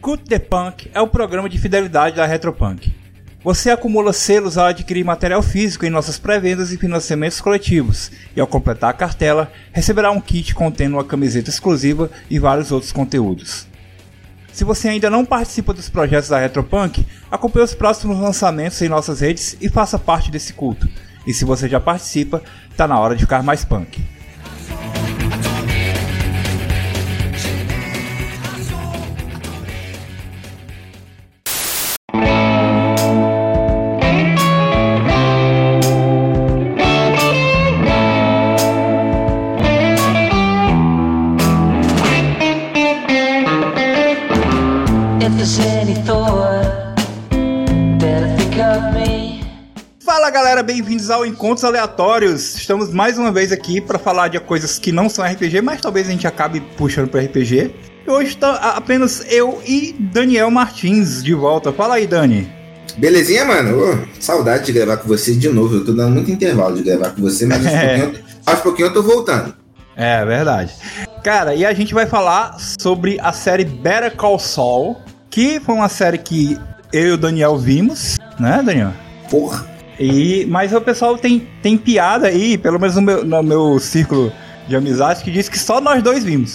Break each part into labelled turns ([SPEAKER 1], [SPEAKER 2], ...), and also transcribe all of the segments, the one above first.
[SPEAKER 1] Cut the Punk é o programa de fidelidade da Retropunk. Você acumula selos ao adquirir material físico em nossas pré-vendas e financiamentos coletivos, e ao completar a cartela, receberá um kit contendo uma camiseta exclusiva e vários outros conteúdos. Se você ainda não participa dos projetos da Retropunk, acompanhe os próximos lançamentos em nossas redes e faça parte desse culto. E se você já participa, tá na hora de ficar mais punk. Fala galera, bem-vindos ao Encontros Aleatórios. Estamos mais uma vez aqui para falar de coisas que não são RPG, mas talvez a gente acabe puxando para RPG. E hoje está apenas eu e Daniel Martins de volta. Fala aí, Dani.
[SPEAKER 2] Belezinha, mano? Saudade de gravar com você de novo. Eu tô dando muito intervalo de gravar com você, mas aos pouquinho eu tô voltando.
[SPEAKER 1] É verdade. Cara, e a gente vai falar sobre a série Better Call Saul, que foi uma série que eu e o Daniel vimos, né, Daniel?
[SPEAKER 2] Porra.
[SPEAKER 1] Mas o pessoal tem piada aí, pelo menos no meu círculo de amizade, que diz que só nós dois vimos.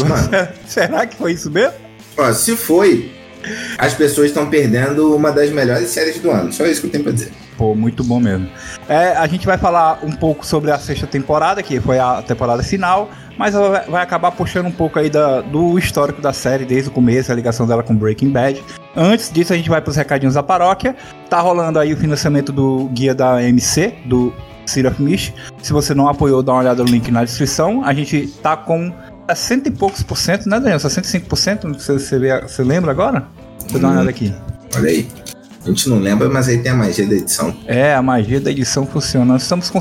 [SPEAKER 1] Será que foi isso mesmo?
[SPEAKER 2] Ó, se foi, as pessoas estão perdendo uma das melhores séries do ano. Só isso que eu tenho pra dizer.
[SPEAKER 1] Pô, muito bom mesmo. A gente vai falar um pouco sobre a sexta temporada, que foi a temporada final, mas ela vai acabar puxando um pouco aí do histórico da série, desde o começo, a ligação dela com Breaking Bad. Antes disso, a gente vai pros recadinhos da paróquia. Tá rolando aí o financiamento do guia da MC, do City of Mist. Se você não apoiou, dá uma olhada no link na descrição. A gente tá com 60 e poucos %, né, Daniel? 65%? Você lembra agora? Deixa eu dar uma olhada aqui.
[SPEAKER 2] Olha aí. A gente não lembra, mas aí tem a magia da edição.
[SPEAKER 1] A magia da edição funciona. Nós estamos com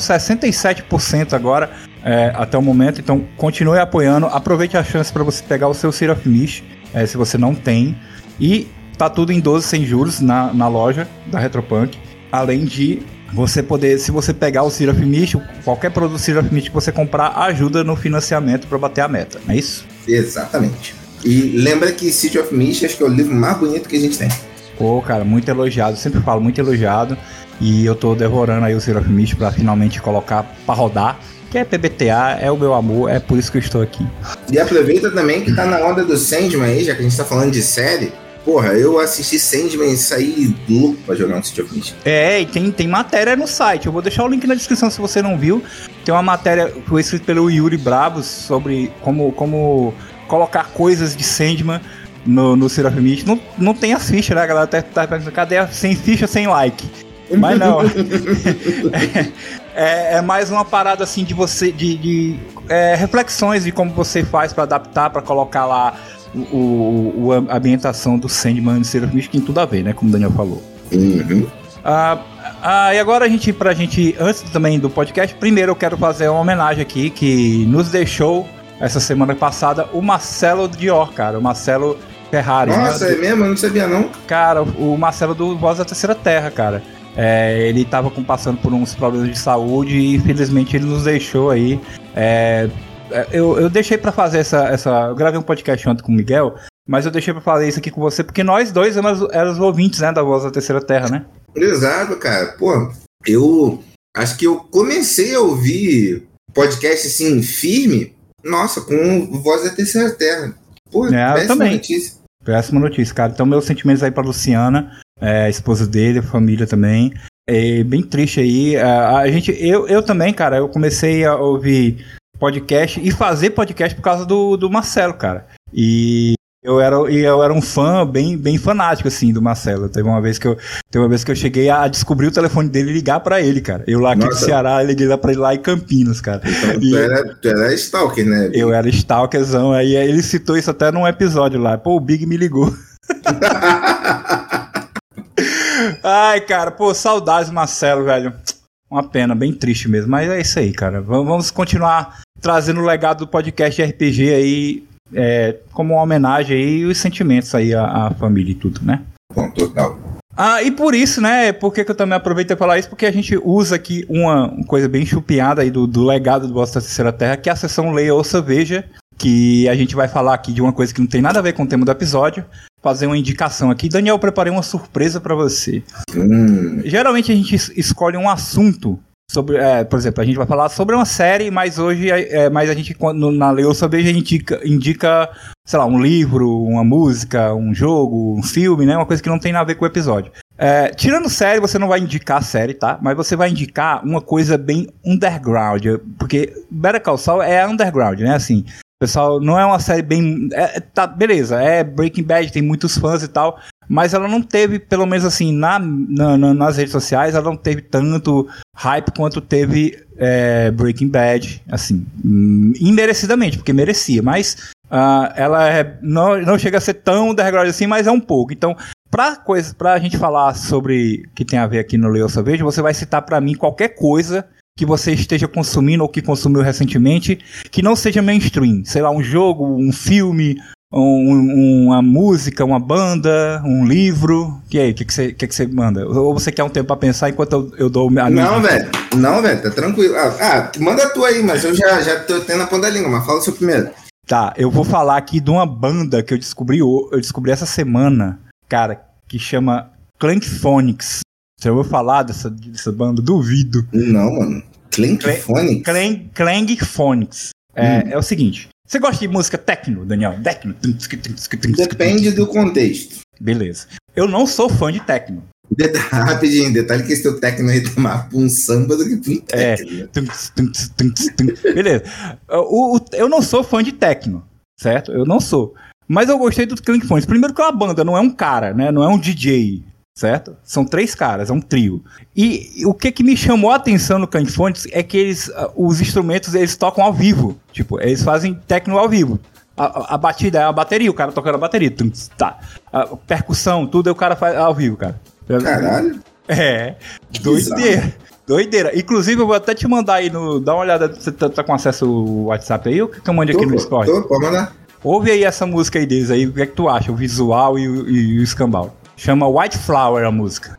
[SPEAKER 1] 67% agora, até o momento. Então, continue apoiando. Aproveite a chance para você pegar o seu City of Mist, se você não tem. E tá tudo em 12 sem juros na loja da Retropunk. Além de você poder, se você pegar o City of Mist, qualquer produto City of Mist que você comprar, ajuda no financiamento para bater a meta. Não é isso?
[SPEAKER 2] Exatamente. E lembra que City of Mist acho que é o livro mais bonito que a gente tem.
[SPEAKER 1] Pô, cara, muito elogiado, sempre falo, muito elogiado. E eu tô devorando aí o City of Mist pra finalmente colocar pra rodar. Que é PBTA, é o meu amor, é por isso que eu estou aqui.
[SPEAKER 2] E aproveita também que tá na onda do Sandman aí, já que a gente tá falando de série. Porra, eu assisti Sandman e saí louco pra jogar no City of Mist.
[SPEAKER 1] E tem matéria no site, eu vou deixar o link na descrição se você não viu. Tem uma matéria que foi escrita pelo Yuri Bravos sobre como colocar coisas de Sandman no City of Mist. Não tem as fichas, né? A galera tá pensando, cadê sem ficha, sem like? Mas não. É mais uma parada assim de você, de reflexões de como você faz pra adaptar, pra colocar lá a ambientação do Sandman no City of Mist, que tem tudo a ver, né? Como o Daniel falou.
[SPEAKER 2] Uhum.
[SPEAKER 1] E agora pra gente, antes também do podcast, primeiro eu quero fazer uma homenagem aqui, que nos deixou essa semana passada o Marcelo Dior, cara. O Marcelo Ferrari.
[SPEAKER 2] Nossa, né? É mesmo? Eu não sabia não.
[SPEAKER 1] Cara, o Marcelo do Voz da Terceira Terra, cara. Ele tava passando por uns problemas de saúde e infelizmente ele nos deixou aí. Eu deixei pra fazer eu gravei um podcast ontem com o Miguel, mas eu deixei pra fazer isso aqui com você porque nós dois éramos os ouvintes, né, da Voz da Terceira Terra, né?
[SPEAKER 2] Exato, cara. Pô, eu acho que eu comecei a ouvir podcast assim, firme, nossa, com Voz da Terceira Terra. Pô, péssima notícia.
[SPEAKER 1] Péssima notícia, cara. Então, meus sentimentos aí pra Luciana, a esposa dele, a família também. É bem triste aí. Eu também, cara, eu comecei a ouvir podcast e fazer podcast por causa do Marcelo, cara. E eu era um fã bem fanático, assim, do Marcelo. Teve uma vez que eu cheguei a descobrir o telefone dele e ligar pra ele, cara. Eu lá aqui do Ceará, liguei lá pra ele lá em Campinas, cara.
[SPEAKER 2] Então, tu era stalker, né? Big?
[SPEAKER 1] Eu era stalkerzão. Aí ele citou isso até num episódio lá. Pô, o Big me ligou. Ai, cara, pô, saudades, Marcelo, velho. Uma pena, bem triste mesmo. Mas é isso aí, cara. Vamos continuar trazendo o legado do podcast RPG aí, como uma homenagem aí e os sentimentos aí à família e tudo, né?
[SPEAKER 2] Bom, total.
[SPEAKER 1] E por isso, né, por que eu também aproveitei para falar isso? Porque a gente usa aqui uma coisa bem chupiada aí do legado do Voz da Terceira Terra, que é a seção Leia, Ouça, Veja, que a gente vai falar aqui de uma coisa que não tem nada a ver com o tema do episódio, fazer uma indicação aqui. Daniel, eu preparei uma surpresa pra você. Geralmente a gente escolhe um assunto sobre, por exemplo, a gente vai falar sobre uma série, mas hoje mas a gente, na Lê Ouça Veja, a gente indica, sei lá, um livro, uma música, um jogo, um filme, né? Uma coisa que não tem nada a ver com o episódio. Tirando série, você não vai indicar série, tá? Mas você vai indicar uma coisa bem underground, porque Better Call Saul é underground, né? Assim, pessoal, não é uma série bem... tá, beleza, Breaking Bad, tem muitos fãs e tal, mas ela não teve, pelo menos assim, nas redes sociais, ela não teve tanto hype quanto teve Breaking Bad, assim, imerecidamente, porque merecia, mas ela não chega a ser tão underground assim, mas é um pouco. Então, pra gente falar sobre o que tem a ver aqui no Lê Ouça Veja, você vai citar pra mim qualquer coisa que você esteja consumindo ou que consumiu recentemente, que não seja mainstream. Sei lá, um jogo, um filme, uma música, uma banda, um livro. E aí, o que você manda? Ou você quer um tempo pra pensar enquanto eu dou a minha...
[SPEAKER 2] Não, velho, tá tranquilo. Manda a tua aí, mas eu já tô tendo a ponta da língua, mas fala o seu primeiro.
[SPEAKER 1] Tá, eu vou falar aqui de uma banda que eu descobri essa semana, cara, que chama Clank Phonics. Você ouviu falar dessa banda? Duvido.
[SPEAKER 2] Não, mano. Clank Phonics?
[SPEAKER 1] Clank Phonics. É o seguinte. Você gosta de música techno, Daniel? Techno?
[SPEAKER 2] Depende do contexto.
[SPEAKER 1] Beleza. Eu não sou fã de techno.
[SPEAKER 2] Rapidinho, detalhe que esse teu techno aí tá mais pra um samba do que pra um techno.
[SPEAKER 1] Beleza. Eu não sou fã de techno, certo? Eu não sou. Mas eu gostei do Clank Phonics. Primeiro que é uma banda, não é um cara, né? Não é um DJ, certo? São 3 caras, é um trio. E o que me chamou a atenção no Clank Phonics é que os instrumentos, eles tocam ao vivo. Tipo, eles fazem techno ao vivo. A batida é a bateria, o cara tocando a bateria. Tá. A percussão, tudo o cara faz ao vivo, cara.
[SPEAKER 2] Caralho.
[SPEAKER 1] Doideira. Inclusive, eu vou até te mandar aí dá uma olhada, você tá com acesso ao WhatsApp aí ou que eu mande aqui no Discord?
[SPEAKER 2] Pode mandar.
[SPEAKER 1] Ouve aí essa música aí deles aí, o que é que tu acha? O visual e o escambau. Chama White Flower a música.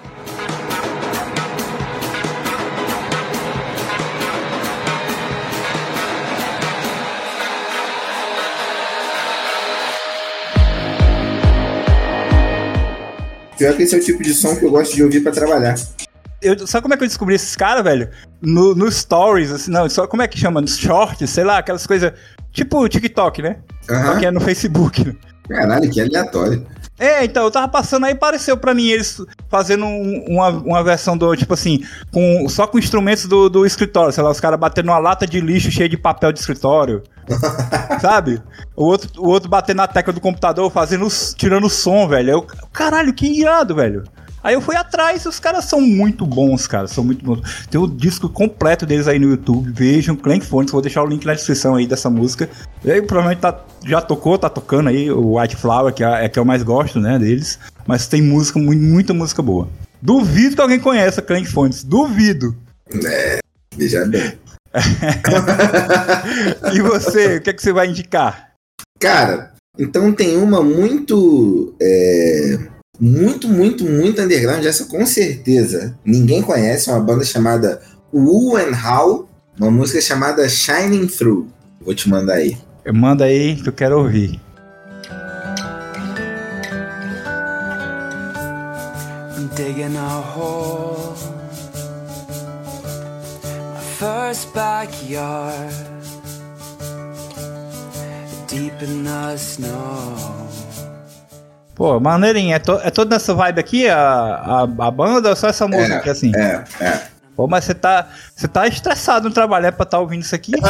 [SPEAKER 2] Pior que esse é o tipo de som que eu gosto de ouvir pra trabalhar.
[SPEAKER 1] Sabe como é que eu descobri esses caras, velho? No Stories, assim, não, só como é que chama? Nos Shorts, sei lá, aquelas coisas tipo TikTok, né? Só que é no Facebook.
[SPEAKER 2] Caralho, que aleatório.
[SPEAKER 1] Então, eu tava passando aí e apareceu pra mim eles fazendo uma versão do, tipo assim, só com instrumentos do escritório, sei lá, os caras batendo uma lata de lixo cheia de papel de escritório, sabe? O outro batendo na tecla do computador, tirando o som, velho. Caralho, que irado, velho. Aí eu fui atrás e os caras são muito bons, cara. São muito bons. Tem o disco completo deles aí no YouTube. Vejam, Clank Phonics. Vou deixar o link na descrição aí dessa música. E aí, provavelmente já tá tocando aí o White Flower, que é que eu mais gosto, né, deles. Mas tem música, muita música boa. Duvido que alguém conheça Clank Phonics. Duvido.
[SPEAKER 2] Veja bem.
[SPEAKER 1] E você, o que é que você vai indicar?
[SPEAKER 2] Cara, então tem uma muito underground, essa com certeza ninguém conhece, uma banda chamada Woo and How, uma música chamada Shining Through. Vou te mandar aí.
[SPEAKER 1] Manda aí que eu quero ouvir. I'm digging a hole, my first backyard, deep in the snow. Pô, maneirinha, é toda essa vibe aqui, a banda, ou só essa música aqui, assim? Pô, mas você tá estressado no trabalho, pra estar ouvindo isso aqui?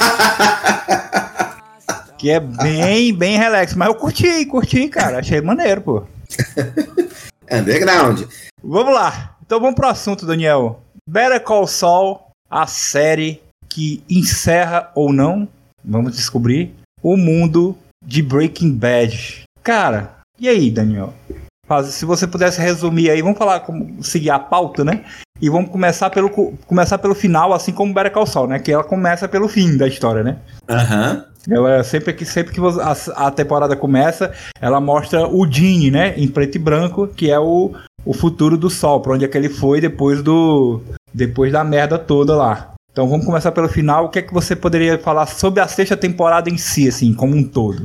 [SPEAKER 1] Que é bem relax, mas eu curti, cara, achei maneiro, pô.
[SPEAKER 2] Underground.
[SPEAKER 1] Vamos lá, então vamos pro assunto, Daniel. Better Call Saul, a série que encerra ou não, vamos descobrir, o mundo de Breaking Bad. Cara... E aí, Daniel? Se você pudesse resumir aí, vamos falar como seguir a pauta, né? E vamos começar pelo final, assim como Better Call Saul, né? Que ela começa pelo fim da história, né? Ela, sempre que a temporada começa, ela mostra o Gene, né? Em preto e branco, que é o futuro do Saul, pra onde é que ele foi depois da merda toda lá. Então vamos começar pelo final. O que é que você poderia falar sobre a 6ª temporada em si, assim, como um todo?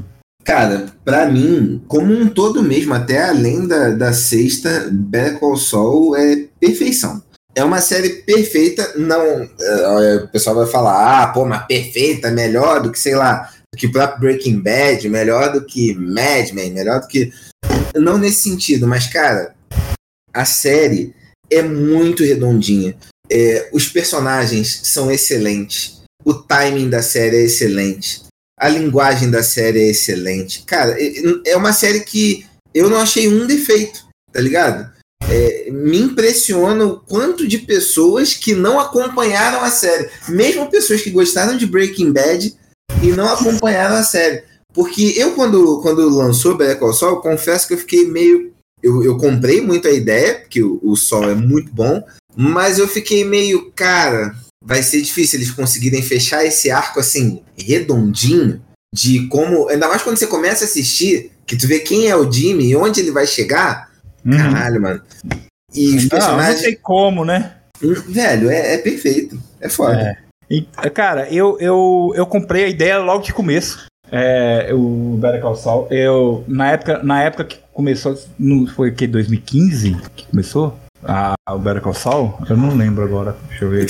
[SPEAKER 2] Cara, pra mim, como um todo mesmo, até além da sexta, Better Call Saul é perfeição. É uma série perfeita, não... o pessoal vai falar, mas perfeita, melhor do que, sei lá, do que o próprio Breaking Bad, melhor do que Mad Men, melhor do que... Não nesse sentido, mas, cara, a série é muito redondinha. Os personagens são excelentes. O timing da série é excelente. A linguagem da série é excelente. Cara, é uma série que eu não achei um defeito, tá ligado? Me impressiona o quanto de pessoas que não acompanharam a série. Mesmo pessoas que gostaram de Breaking Bad e não acompanharam a série. Porque eu, quando lançou Better Call Saul, eu confesso que eu fiquei meio... Eu comprei muito a ideia, porque o Saul é muito bom, mas eu fiquei meio, cara... Vai ser difícil eles conseguirem fechar esse arco assim, redondinho, de como... Ainda mais quando você começa a assistir, que tu vê quem é o Jimmy e onde ele vai chegar. Caralho, mano. E os personagens...
[SPEAKER 1] Não sei como, né?
[SPEAKER 2] Velho, é perfeito. É foda.
[SPEAKER 1] E, cara, eu comprei a ideia logo de começo. O Better Call Saul. Na época que começou... Foi o que? 2015 que começou? O Better Call Saul? Eu não lembro agora. Deixa eu ver.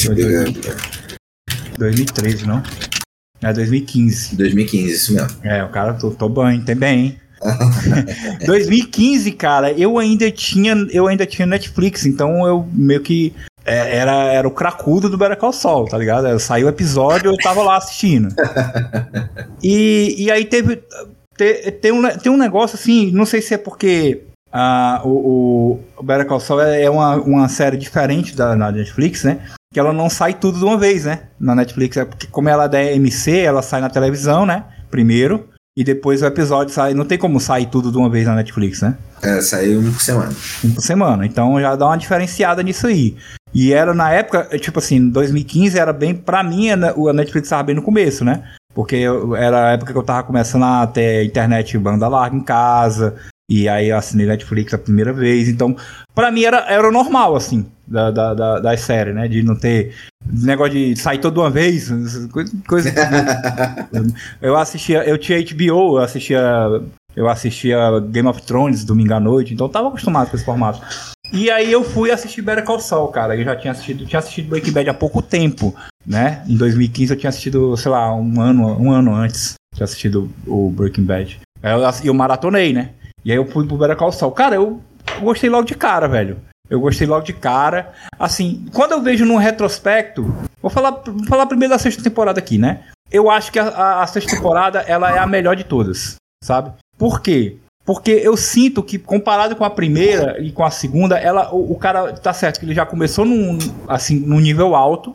[SPEAKER 1] 2013, não? 2015.
[SPEAKER 2] 2015, isso mesmo.
[SPEAKER 1] O cara, tô bem, tem bem, hein? 2015, cara, eu ainda tinha Netflix, então eu meio que era o cracudo do Better Call Saul, tá ligado? Saiu o episódio, eu tava lá assistindo. E aí tem um negócio assim, não sei se é porque o Better Call Saul é uma série diferente da Netflix, né? Que ela não sai tudo de uma vez, né? Na Netflix, porque como ela é da AMC, ela sai na televisão, né? Primeiro, e depois o episódio sai. Não tem como sair tudo de uma vez na Netflix, né?
[SPEAKER 2] Saiu um por semana.
[SPEAKER 1] Um por semana, então já dá uma diferenciada nisso aí. E era na época, tipo assim, 2015 era bem, pra mim, a Netflix tava bem no começo, né? Porque era a época que eu tava começando a ter internet banda larga em casa. E aí eu assinei Netflix a primeira vez. Então, pra mim era normal, assim, das séries, né? De não ter negócio de sair toda uma vez. Coisa eu tinha HBO, eu assistia Game of Thrones domingo à noite. Então eu tava acostumado com esse formato. E aí eu fui assistir Better Call Saul, cara. Eu já tinha assistido Breaking Bad há pouco tempo, né? Em 2015 eu tinha assistido, sei lá, um ano antes. Tinha assistido o Breaking Bad. Eu maratonei, né? E aí eu fui pro Better Call Saul. Cara, eu gostei logo de cara, velho. Eu gostei logo de cara. Assim, quando eu vejo num retrospecto... Vou falar primeiro da sexta temporada aqui, né? Eu acho que a sexta temporada, ela é a melhor de todas, sabe? Por quê? Porque eu sinto que, comparado com a primeira e com a segunda, o cara, tá certo, que ele já começou num nível alto.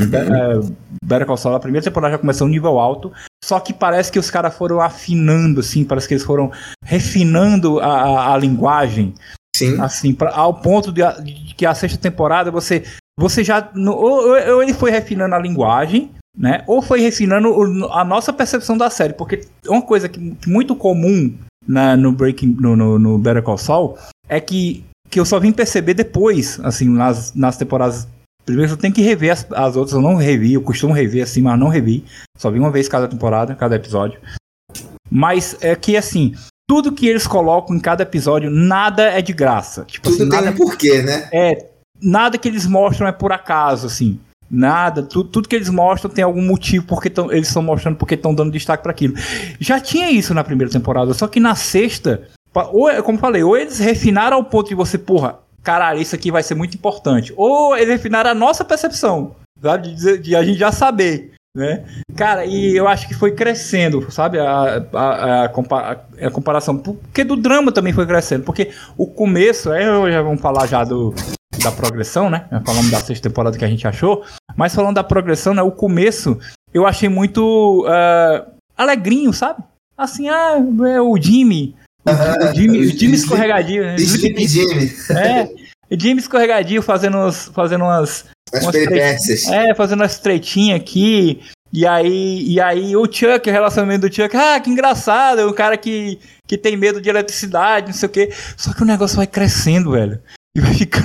[SPEAKER 1] Better Call Saul, a primeira temporada já começou num nível alto. Só que parece que os caras foram afinando, assim, parece que eles foram refinando a linguagem.
[SPEAKER 2] Sim.
[SPEAKER 1] Assim, ao ponto de que a sexta temporada você já... Ou ele foi refinando a linguagem, né? Ou foi refinando a nossa percepção da série. Porque uma coisa que muito comum no Better Call Saul é que eu só vim perceber depois, assim, nas temporadas. Primeiro eu tenho que rever as outras, eu não revi, eu costumo rever assim, mas não revi. Só vi uma vez cada temporada, cada episódio. Mas é que assim, tudo que eles colocam em cada episódio, nada é de graça. Tipo,
[SPEAKER 2] tudo
[SPEAKER 1] assim,
[SPEAKER 2] tem um porquê, né?
[SPEAKER 1] Nada que eles mostram é por acaso, assim. Nada, tudo que eles mostram tem algum motivo porque eles estão mostrando porque estão dando destaque para aquilo. Já tinha isso na primeira temporada, só que na sexta, como eu falei, ou eles refinaram ao ponto de você, caralho, isso aqui vai ser muito importante. Ou eles refinaram a nossa percepção, sabe? De a gente já saber, né? Cara, e eu acho que foi crescendo, sabe? A comparação. Porque do drama também foi crescendo. Porque o começo, já vamos falar já da progressão, né? Falando da sexta temporada que a gente achou. Mas falando da progressão, né? O começo eu achei muito alegrinho, sabe? Assim, o Jimmy... O Jimmy escorregadio, né?
[SPEAKER 2] Jimmy.
[SPEAKER 1] O Jimmy escorregadio fazendo umas
[SPEAKER 2] peripécias.
[SPEAKER 1] Fazendo umas tretinhas aqui. E aí o Chuck, o relacionamento do Chuck, que engraçado, é um cara que tem medo de eletricidade, não sei o quê. Só que o negócio vai crescendo, velho. E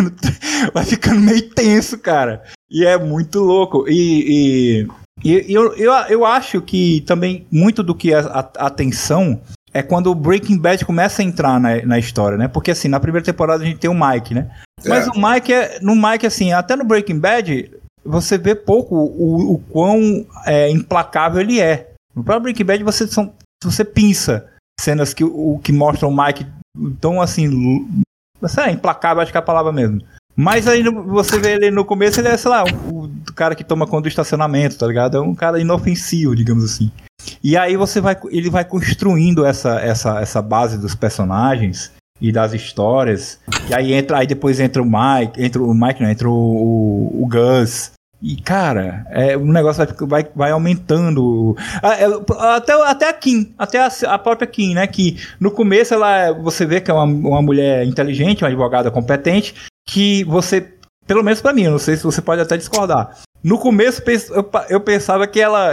[SPEAKER 1] vai ficando meio tenso, cara. E é muito louco. E eu acho que também muito do que a tensão é quando o Breaking Bad começa a entrar na história, né? Porque assim, na primeira temporada a gente tem o Mike, né? Mas o Mike, assim, até no Breaking Bad, você vê pouco o quão implacável ele é. No próprio Breaking Bad você pinça cenas que mostram o Mike tão assim, implacável, acho que é a palavra mesmo. Mas aí você vê ele no começo, ele é, sei lá, o cara que toma conta do estacionamento, tá ligado? É um cara inofensivo, digamos assim. E aí ele vai construindo essa base dos personagens e das histórias. E aí depois entra o Gus. E, cara, o negócio vai aumentando. Até a Kim, até a própria Kim, né? Que no começo você vê que é uma mulher inteligente, uma advogada competente, que você, pelo menos pra mim, eu não sei se você pode até discordar. No começo eu pensava que ela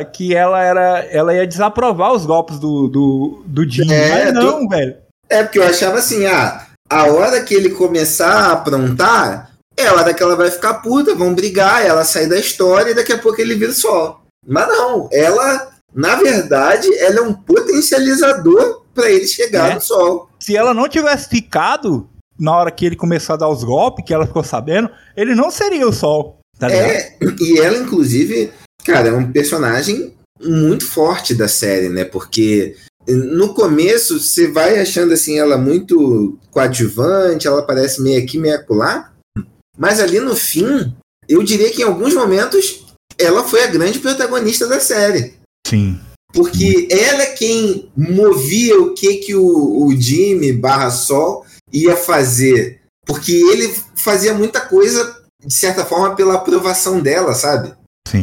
[SPEAKER 1] ia desaprovar os golpes do Jim, mas não, velho.
[SPEAKER 2] Porque eu achava assim, a hora que ele começar a aprontar, é a hora que ela vai ficar puta, vão brigar, ela sai da história e daqui a pouco ele vira o sol. Mas não, ela, na verdade, ela é um potencializador pra ele chegar no sol.
[SPEAKER 1] Se ela não tivesse ficado na hora que ele começou a dar os golpes, que ela ficou sabendo, ele não seria o sol. Tá ligado?
[SPEAKER 2] E ela, inclusive, cara, é um personagem muito forte da série, né? Porque no começo você vai achando assim ela muito coadjuvante, ela parece meio aqui, meio acolá, mas ali no fim, eu diria que em alguns momentos ela foi a grande protagonista da série.
[SPEAKER 1] Sim.
[SPEAKER 2] Porque ela é quem movia o que o Jimmy /Sol ia fazer. Porque ele fazia muita coisa, de certa forma, pela aprovação dela, sabe?
[SPEAKER 1] Sim.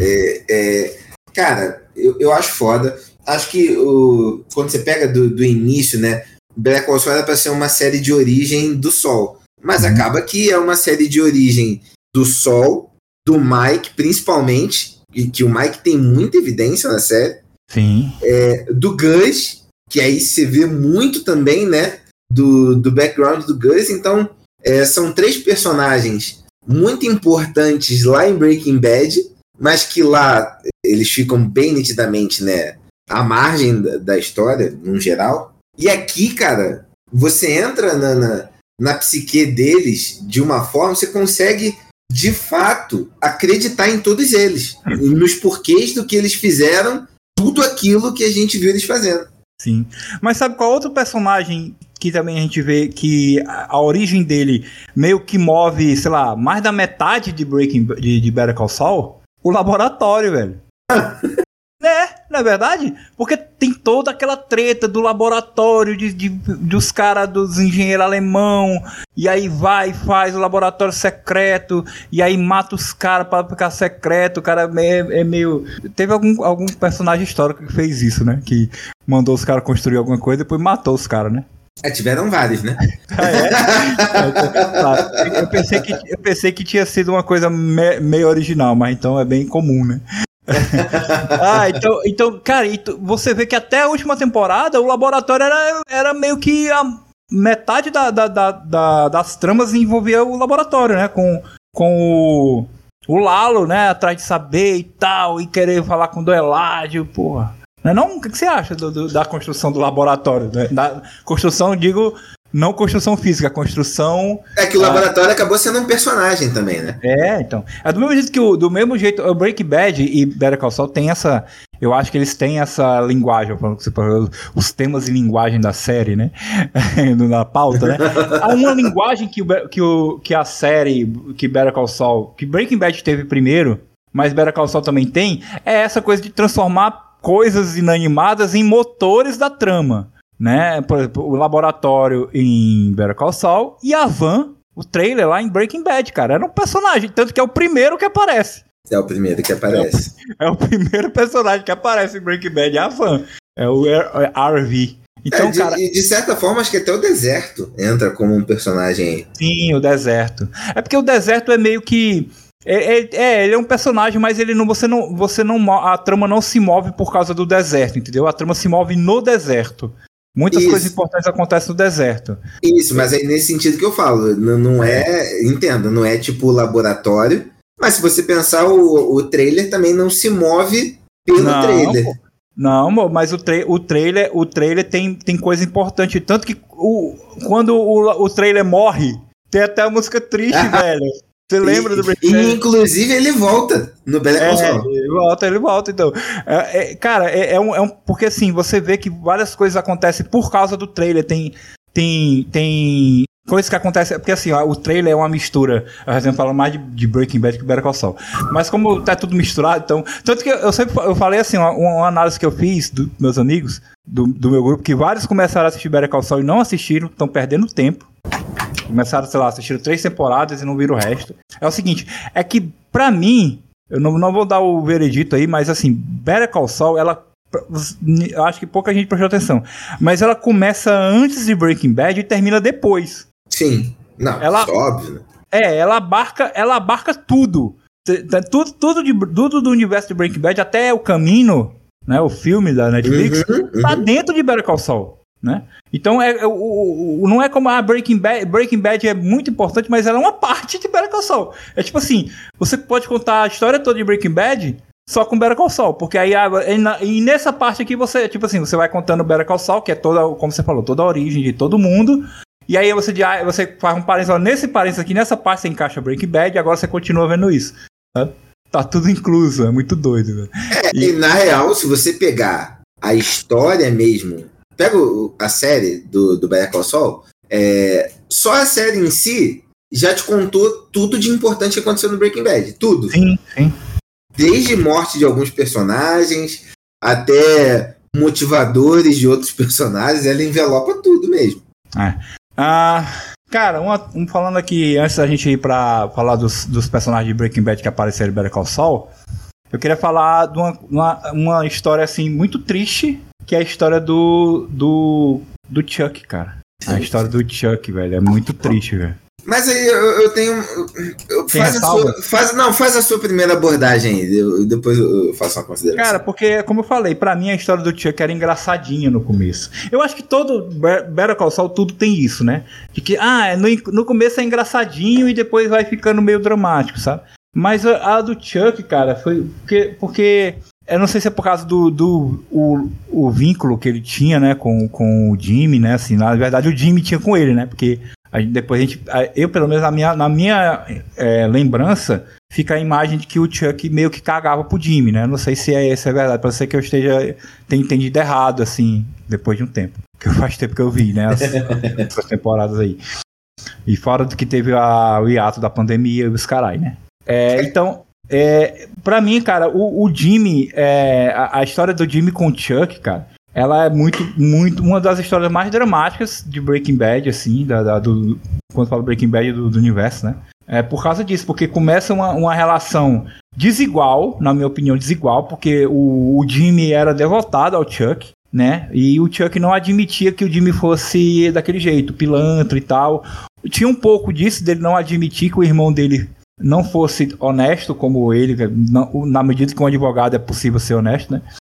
[SPEAKER 2] Cara, eu acho foda. Acho que quando você pega do início, né? Better Call Saul era pra ser uma série de origem do Sol. Mas acaba que é uma série de origem do Sol, do Mike, principalmente, e que o Mike tem muita evidência na série.
[SPEAKER 1] Sim.
[SPEAKER 2] Do Gus, que aí você vê muito também, né? Do background do Gus. Então, são 3 personagens muito importantes lá em Breaking Bad, mas que lá eles ficam bem nitidamente, né, à margem da história, no geral. E aqui, cara, você entra na psique deles de uma forma, você consegue, de fato, acreditar em todos eles, nos porquês do que eles fizeram, tudo aquilo que a gente viu eles fazendo.
[SPEAKER 1] Sim. Mas sabe qual outro personagem que também a gente vê que a origem dele meio que move, sei lá, mais da metade de de Better Call Saul? O laboratório, velho. Não é verdade? Porque tem toda aquela treta do laboratório, dos caras, dos engenheiros alemão, e aí vai e faz o laboratório secreto, e aí mata os caras pra ficar secreto. O cara é meio... Teve algum personagem histórico que fez isso, né? Que mandou os caras construir alguma coisa e depois matou os caras, né?
[SPEAKER 2] Tiveram vários, né?
[SPEAKER 1] Eu pensei que tinha sido uma coisa meio original, mas então é bem comum, né? Então, cara, você vê que até a última temporada o laboratório era meio que a metade das tramas envolvia o laboratório, né? Com o Lalo, né? Atrás de saber e tal, e querer falar com o Doeládio, porra. Não? O que você acha da construção do laboratório? Né? Da construção, digo, não construção física, construção...
[SPEAKER 2] É que o laboratório acabou sendo um personagem também, né?
[SPEAKER 1] Então. Do mesmo jeito o Breaking Bad e Better Call Saul tem essa... Eu acho que eles têm essa linguagem, os temas e linguagem da série, né? Na pauta, né? Há uma linguagem que a série, que Better Call Saul, que Breaking Bad teve primeiro, mas Better Call Saul também tem, é essa coisa de transformar coisas inanimadas em motores da trama, né? Por exemplo, o laboratório em Better Call Saul e a van, o trailer lá em Breaking Bad, cara, era um personagem, tanto que é o primeiro que aparece.
[SPEAKER 2] É o primeiro que aparece.
[SPEAKER 1] É o primeiro personagem que aparece em Breaking Bad, é a van, é o RV. Então, cara,
[SPEAKER 2] de certa forma, acho que até o deserto entra como um personagem aí.
[SPEAKER 1] Sim, o deserto. É porque o deserto é meio que... ele é um personagem, mas ele não, a trama não se move por causa do deserto, entendeu? A trama se move no deserto. Muitas coisas importantes acontecem no deserto.
[SPEAKER 2] Isso, mas é nesse sentido que eu falo. Não entenda, não é tipo laboratório, mas se você pensar, o trailer também não se move pelo trailer.
[SPEAKER 1] Não, mas o trailer tem coisa importante. Tanto que quando o trailer morre, tem até a música triste, velho. Você lembra do Breaking Bad?
[SPEAKER 2] Inclusive, ele volta no Better Call Saul.
[SPEAKER 1] Ele volta, então. Cara, porque assim, você vê que várias coisas acontecem por causa do trailer. Tem coisas que acontecem, porque assim, ó, o trailer é uma mistura. A gente fala mais de Breaking Bad que Better Call Saul. Mas como tá tudo misturado, então... Tanto que eu falei assim, uma análise que eu fiz dos meus amigos, do meu grupo, que vários começaram a assistir Better Call Saul e não assistiram, estão perdendo tempo. Começaram, sei lá, assistiram 3 temporadas e não viram o resto. É o seguinte, é que pra mim, eu não vou dar o veredito aí, mas assim, Better Call Saul, eu acho que pouca gente prestou atenção, mas ela começa antes de Breaking Bad e termina depois.
[SPEAKER 2] Sim, não, óbvio.
[SPEAKER 1] Ela abarca tudo. Tudo do universo de Breaking Bad, até o Caminho, né, o filme da Netflix, tá dentro de Better Call Saul, né? Então não é como Breaking Bad é muito importante, mas ela é uma parte de Better Call Saul. É tipo assim, você pode contar a história toda de Breaking Bad só com Better Call Saul, porque aí e nessa parte aqui você, tipo assim, você vai contando Better Call Saul, que é toda, como você falou, toda a origem de todo mundo. E aí você faz um parênteses, nesse parênteses aqui, nessa parte você encaixa Breaking Bad e agora você continua vendo isso. Tá tudo incluso, é muito doido, velho.
[SPEAKER 2] E na real, se você pegar a história mesmo, pega a série do Better Call Saul, só a série em si já te contou tudo de importante que aconteceu no Breaking Bad. Tudo.
[SPEAKER 1] Sim.
[SPEAKER 2] Desde morte de alguns personagens até motivadores de outros personagens, ela envelopa tudo mesmo.
[SPEAKER 1] Cara, falando aqui, antes da gente ir pra falar dos personagens de Breaking Bad que apareceram em Better Call Saul, eu queria falar de uma história assim muito triste, que é a história do Chuck, cara. A história do Chuck, velho, é muito triste, velho.
[SPEAKER 2] Mas aí eu tenho... Faz a sua primeira abordagem aí, depois eu faço uma consideração.
[SPEAKER 1] Cara, porque, como eu falei, pra mim a história do Chuck era engraçadinha no começo. Eu acho que todo Better Call Saul tudo tem isso, né? De que, no começo é engraçadinho e depois vai ficando meio dramático, sabe? Mas a do Chuck, cara, foi porque eu não sei se é por causa o vínculo que ele tinha, né, com o Jimmy, né, assim, na verdade o Jimmy tinha com ele, né, porque eu pelo menos na minha lembrança, fica a imagem de que o Chuck meio que cagava pro Jimmy, né, não sei se isso é verdade, pode ser que eu tenha entendido errado, assim, depois de um tempo, que faz tempo que eu vi, né, essas temporadas aí, e fora do que teve o hiato da pandemia e os carai, né. Então, pra mim, cara, o Jimmy, a história do Jimmy com o Chuck, cara, ela é muito, muito uma das histórias mais dramáticas de Breaking Bad, assim, quando falo Breaking Bad do universo, né? Por causa disso, porque começa uma relação desigual, na minha opinião, porque o Jimmy era devotado ao Chuck, né? E o Chuck não admitia que o Jimmy fosse daquele jeito, pilantra e tal. Tinha um pouco disso, dele não admitir que o irmão dele não fosse honesto como ele, na medida que um advogado é possível ser honesto, né?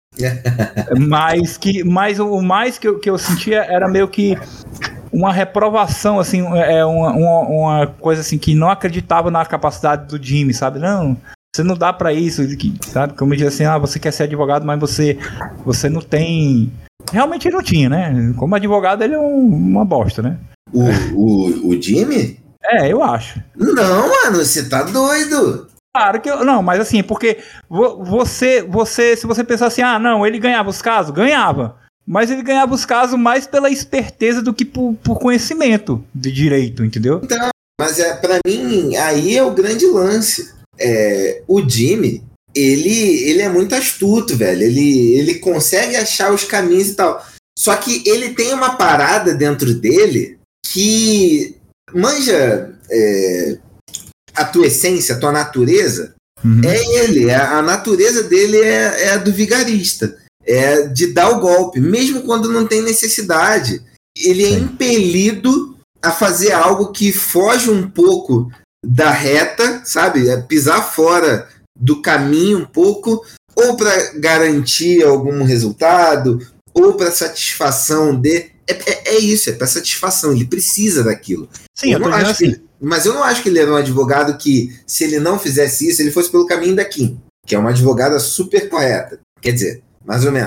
[SPEAKER 1] Mas o mais que eu sentia era meio que uma reprovação, assim, uma coisa assim, que não acreditava na capacidade do Jimmy, sabe? Não, você não dá pra isso, sabe? Como diz assim, você quer ser advogado, mas você não tem... Realmente ele não tinha, né? Como advogado ele é uma bosta, né?
[SPEAKER 2] O Jimmy?
[SPEAKER 1] Eu acho.
[SPEAKER 2] Não, mano, você tá doido.
[SPEAKER 1] Claro que não, mas assim, porque se você pensar assim, não, ele ganhava os casos, ganhava. Mas ele ganhava os casos mais pela esperteza do que por conhecimento de direito, entendeu?
[SPEAKER 2] Então, mas pra mim, aí é o grande lance. O Jimmy, ele é muito astuto, velho. Ele consegue achar os caminhos e tal. Só que ele tem uma parada dentro dele que... Manja a tua essência, a tua natureza, ele. A natureza dele é a do vigarista, é de dar o golpe, mesmo quando não tem necessidade. Ele é impelido a fazer algo que foge um pouco da reta, sabe? Pisar fora do caminho um pouco, ou para garantir algum resultado, ou para satisfação de... isso, é para satisfação, ele precisa daquilo.
[SPEAKER 1] Sim,
[SPEAKER 2] mas eu não acho que ele era um advogado que, se ele não fizesse isso, ele fosse pelo caminho da Kim, que é uma advogada super correta. Quer dizer, mais ou menos.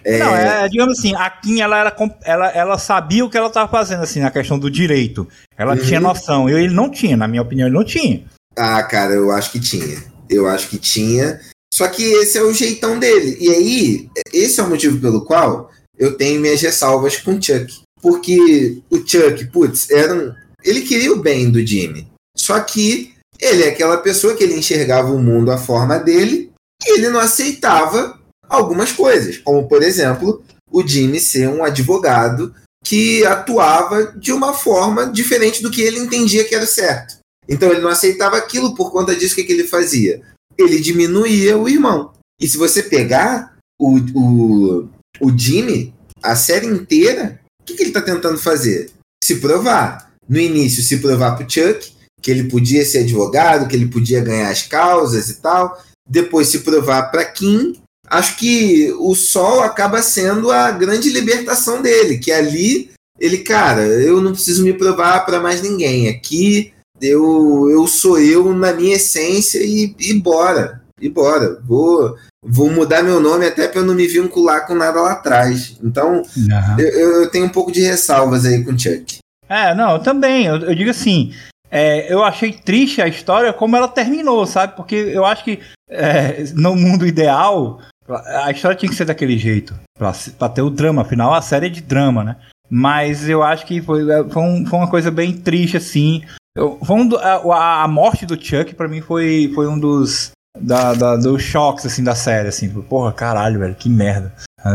[SPEAKER 1] Não, digamos assim, a Kim, ela sabia o que ela estava fazendo, assim, na questão do direito. Ela tinha noção. Ele não tinha, na minha opinião, ele não tinha.
[SPEAKER 2] Ah, cara, eu acho que tinha. Só que esse é o jeitão dele. E aí, esse é o motivo pelo qual eu tenho minhas ressalvas com o Chuck. Porque o Chuck, ele queria o bem do Jimmy. Só que ele é aquela pessoa que ele enxergava o mundo à forma dele e ele não aceitava algumas coisas. Como, por exemplo, o Jimmy ser um advogado que atuava de uma forma diferente do que ele entendia que era certo. Então ele não aceitava aquilo, por conta disso, o que ele fazia? Ele diminuía o irmão. E se você pegar o Jimmy, a série inteira, o que ele está tentando fazer? Se provar. No início, se provar pro Chuck, que ele podia ser advogado, que ele podia ganhar as causas e tal. Depois se provar para Kim. Acho que o Sol acaba sendo a grande libertação dele, que ali ele, cara, eu não preciso me provar para mais ninguém. Aqui eu sou eu na minha essência e bora. Vou mudar meu nome até para eu não me vincular com nada lá atrás. Então, eu tenho um pouco de ressalvas aí com o Chuck.
[SPEAKER 1] Não, eu também. Eu digo assim, eu achei triste a história como ela terminou, sabe? Porque eu acho que no mundo ideal, a história tinha que ser daquele jeito, pra ter o drama. Afinal, a série é de drama, né? Mas eu acho que foi uma coisa bem triste, assim. A morte do Chuck, pra mim, foi um dos choques, assim, da série, assim. Porra, caralho, velho, que merda.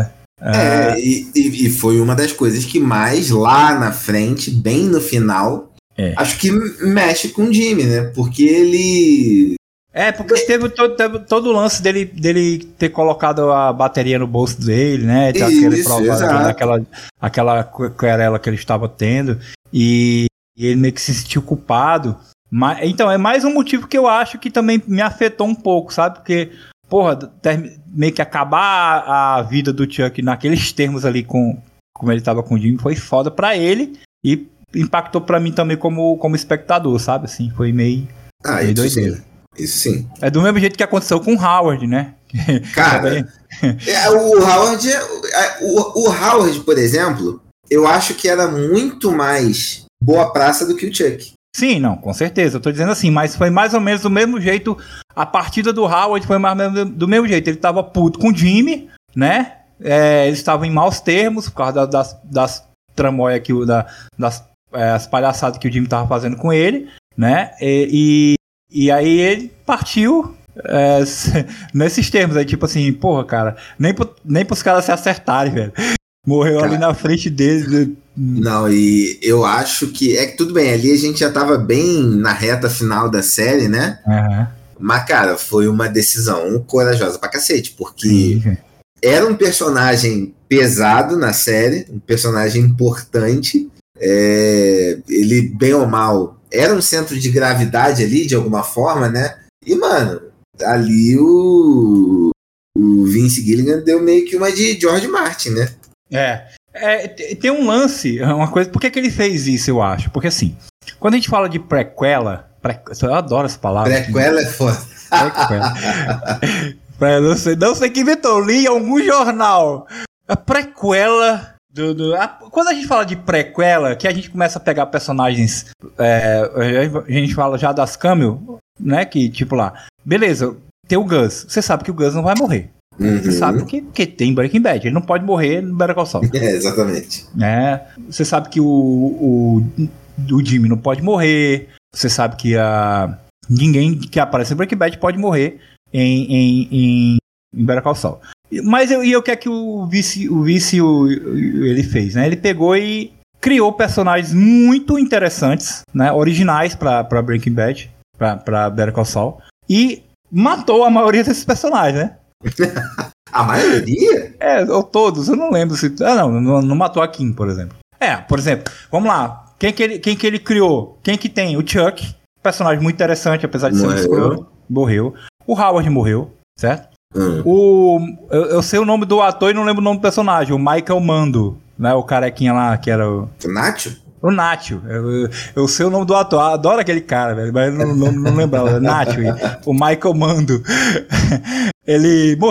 [SPEAKER 2] E foi uma das coisas que mais lá na frente, bem no final, acho que mexe com o Jimmy, né? Porque ele...
[SPEAKER 1] porque teve todo o lance dele ter colocado a bateria no bolso dele, né? Aquela querela que ele estava tendo. E ele meio que se sentiu culpado. Então, é mais um motivo que eu acho que também me afetou um pouco, sabe? Porque, porra, meio que acabar a vida do Chuck naqueles termos ali, como ele tava com o Jimmy, foi foda pra ele e impactou pra mim também como espectador, sabe? Assim, foi meio doideira.
[SPEAKER 2] Isso sim.
[SPEAKER 1] É do mesmo jeito que aconteceu com o Howard, né?
[SPEAKER 2] Cara, o Howard, por exemplo, eu acho que era muito mais boa praça do que o Chuck.
[SPEAKER 1] Sim, não, com certeza. Eu tô dizendo assim, mas foi mais ou menos do mesmo jeito. A partida do Howard foi mais ou menos do mesmo jeito. Ele tava puto com o Jimmy, né? Eles estavam em maus termos por causa das tramóias as palhaçadas que o Jimmy tava fazendo com ele, né? E aí ele partiu nesses termos. Aí, tipo assim, porra, cara, nem pros caras se acertarem, velho. Morreu ali na frente dele.
[SPEAKER 2] Não, e eu acho que tudo bem, ali a gente já tava bem na reta final da série, né? Mas, cara, foi uma decisão corajosa pra cacete, porque era um personagem pesado na série, um personagem importante. Ele, bem ou mal, era um centro de gravidade ali, de alguma forma, né? E, mano, ali o Vince Gilligan deu meio que uma de George Martin, né?
[SPEAKER 1] Tem um lance, uma coisa. Por que ele fez isso, eu acho? Porque assim, quando a gente fala de prequela, eu adoro essa palavra.
[SPEAKER 2] Prequela é foda.
[SPEAKER 1] Não sei quem inventou, eu li em algum jornal. A prequela. Quando a gente fala de prequela, que a gente começa a pegar personagens. A gente fala já das Camel, né? Que tipo lá, beleza, tem o Gus. Você sabe que o Gus não vai morrer. Você sabe que tem Breaking Bad, ele não pode morrer no Better Call Saul.
[SPEAKER 2] Exatamente.
[SPEAKER 1] Você sabe que o Jimmy não pode morrer. Você sabe que ninguém que aparece em Breaking Bad pode morrer em Better Call Saul. Mas o que é que o vice ele fez, né? Ele pegou e criou personagens muito interessantes, né? Originais para Breaking Bad, para Better Call Saul, e matou a maioria desses personagens, né?
[SPEAKER 2] A maioria?
[SPEAKER 1] Ou todos, eu não lembro se... não matou a Kim, por exemplo. Por exemplo, vamos lá. Quem que ele criou? Quem que tem? O Chuck, personagem muito interessante, apesar de ser um escroto. Morreu. O Howard morreu, certo? Eu sei o nome do ator e não lembro o nome do personagem. O Michael Mando, né? O carequinha lá, que era o
[SPEAKER 2] Nacho?
[SPEAKER 1] O Nacho. Eu sei o nome do ator. Eu adoro aquele cara, velho, mas eu não lembrava. Nacho. O Michael Mando. Ele morreu,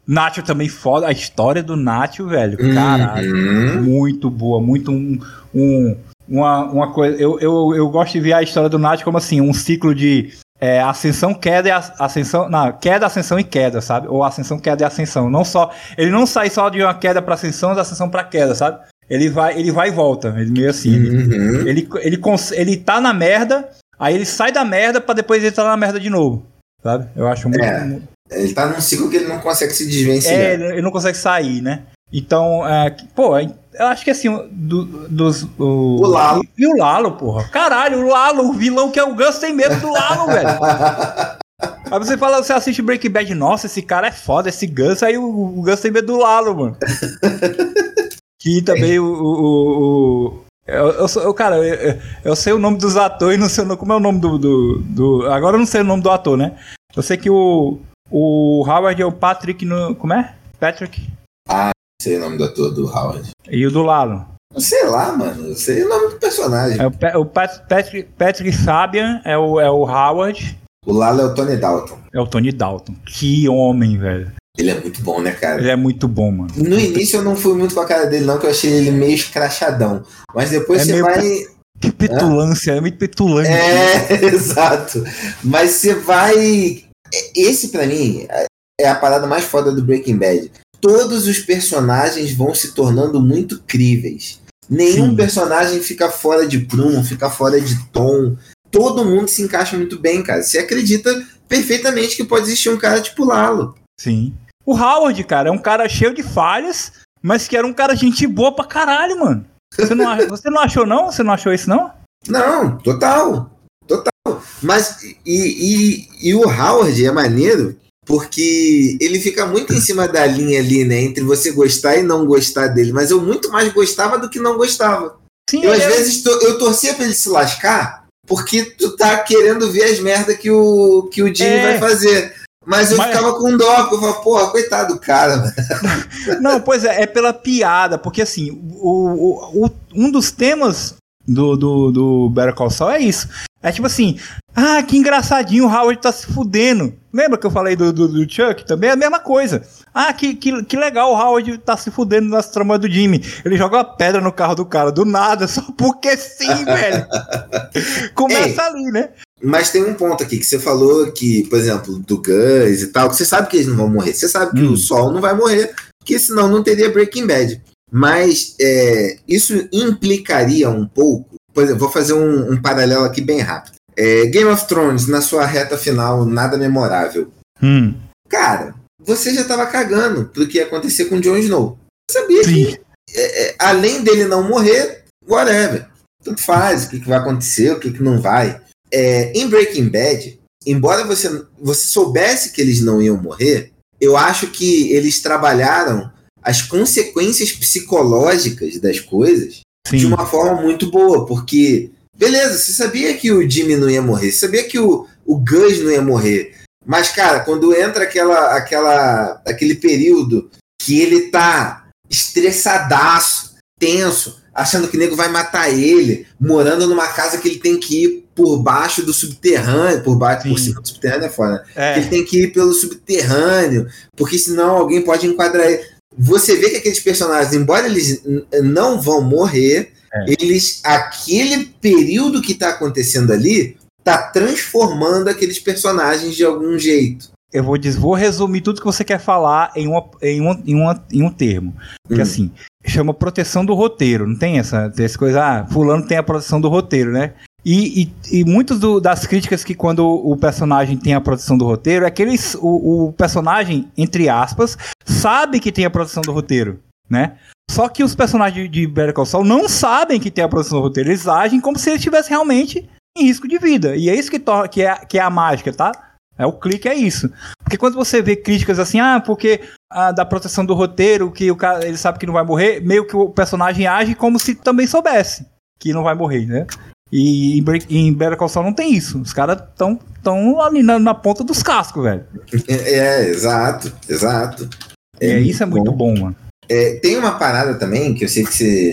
[SPEAKER 1] Nacho também foda. A história do Nacho, velho, caralho, muito boa, muito uma coisa. Eu gosto de ver a história do Nacho como assim, um ciclo de ascensão, queda e ascensão. Não, queda, ascensão e queda, sabe? Ou ascensão, queda e ascensão. Ele não sai só de uma queda pra ascensão, da ascensão pra queda, sabe? Ele vai e volta. Ele meio assim. Ele tá na merda, aí ele sai da merda pra depois ele tá na merda de novo. Sabe? Eu acho muito.
[SPEAKER 2] Ele tá num ciclo que ele não consegue se desvencilhar.
[SPEAKER 1] Ele não consegue sair, né? Então, eu acho que assim, o
[SPEAKER 2] Lalo.
[SPEAKER 1] E o Lalo, porra. Caralho, o Lalo, o vilão que é o Gus tem medo do Lalo, velho. Aí você assiste Breaking Bad, nossa, esse cara é foda, esse Gus, aí o Gus tem medo do Lalo, mano. Que também eu sei o nome dos atores, não sei como é o nome do agora eu não sei o nome do ator, né? Eu sei que o Howard é o Patrick como é? Patrick?
[SPEAKER 2] Ah, sei o nome do ator do Howard.
[SPEAKER 1] E o do Lalo?
[SPEAKER 2] Sei lá, mano. Eu sei o nome do personagem.
[SPEAKER 1] O Patrick Sabian é o Howard.
[SPEAKER 2] O Lalo é o Tony Dalton.
[SPEAKER 1] É o Tony Dalton. Que homem, velho.
[SPEAKER 2] Ele é muito bom, né, cara?
[SPEAKER 1] Ele é muito bom, mano.
[SPEAKER 2] No início eu não fui muito com a cara dele, não, que eu achei ele meio escrachadão. Mas depois você vai...
[SPEAKER 1] Que petulância, é meio petulante.
[SPEAKER 2] Exato. Mas você vai... Esse, pra mim, é a parada mais foda do Breaking Bad. Todos os personagens vão se tornando muito críveis. Nenhum personagem fica fora de prumo, fica fora de tom. Todo mundo se encaixa muito bem, cara. Você acredita perfeitamente que pode existir um cara tipo Lalo.
[SPEAKER 1] Sim. O Howard, cara, é um cara cheio de falhas, mas que era um cara gente boa pra caralho, mano. Você não achou, não? Você não achou isso, não?
[SPEAKER 2] Não, total. Mas, e o Howard é maneiro porque ele fica muito em cima da linha ali, né? Entre você gostar e não gostar dele. Mas eu muito mais gostava do que não gostava. Sim, às vezes, eu torcia pra ele se lascar porque tu tá querendo ver as merdas que o Jimmy vai fazer. Mas eu ficava com dó, porque eu falava, porra, coitado do cara, mano.
[SPEAKER 1] Não, pois é pela piada, porque assim, um dos temas do Better Call Saul é isso. É tipo assim, que engraçadinho, o Howard tá se fudendo. Lembra que eu falei do Chuck? Também é a mesma coisa. Que legal, o Howard tá se fudendo nas tramas do Jimmy. Ele joga uma pedra no carro do cara, do nada, só porque sim, velho. Começa ali, né?
[SPEAKER 2] Mas tem um ponto aqui que você falou que, por exemplo, do Gus e tal, que você sabe que eles não vão morrer. Você sabe que o Sol não vai morrer, porque senão não teria Breaking Bad. Mas isso implicaria um pouco. Por exemplo, vou fazer um paralelo aqui bem rápido. Game of Thrones, na sua reta final, nada memorável. Cara, você já tava cagando pro que ia acontecer com o Jon Snow. Você sabia que, além dele não morrer, whatever. Tanto faz, o que vai acontecer, o que não vai. Em Breaking Bad, embora você soubesse que eles não iam morrer, eu acho que eles trabalharam as consequências psicológicas das coisas de uma forma muito boa, porque, beleza, você sabia que o Jimmy não ia morrer, você sabia que o Gus não ia morrer, mas, cara, quando entra aquele período que ele tá estressadaço, tenso, achando que o nego vai matar ele, morando numa casa que ele tem que ir por baixo do subterrâneo, por cima do subterrâneo é foda, né? Que ele tem que ir pelo subterrâneo, porque senão alguém pode enquadrar ele. Você vê que aqueles personagens, embora eles não vão morrer, aquele período que tá acontecendo ali, tá transformando aqueles personagens de algum jeito.
[SPEAKER 1] Eu vou resumir tudo que você quer falar em um termo. Que assim, chama proteção do roteiro. Não tem essa coisa, fulano tem a proteção do roteiro, né? E muitas das críticas que quando o personagem tem a proteção do roteiro é que o personagem, entre aspas, sabe que tem a proteção do roteiro, né? Só que os personagens de Better Call Saul não sabem que tem a proteção do roteiro. Eles agem como se eles estivessem realmente em risco de vida. E é isso que é a mágica, tá? O clique é isso. Porque quando você vê críticas assim, porque da proteção do roteiro, que o cara, ele sabe que não vai morrer, meio que o personagem age como se também soubesse que não vai morrer, né? E em Better Call Saul não tem isso. Os caras estão ali na ponta dos cascos, velho.
[SPEAKER 2] Exato.
[SPEAKER 1] Isso é muito bom, mano.
[SPEAKER 2] Tem uma parada também, que eu sei que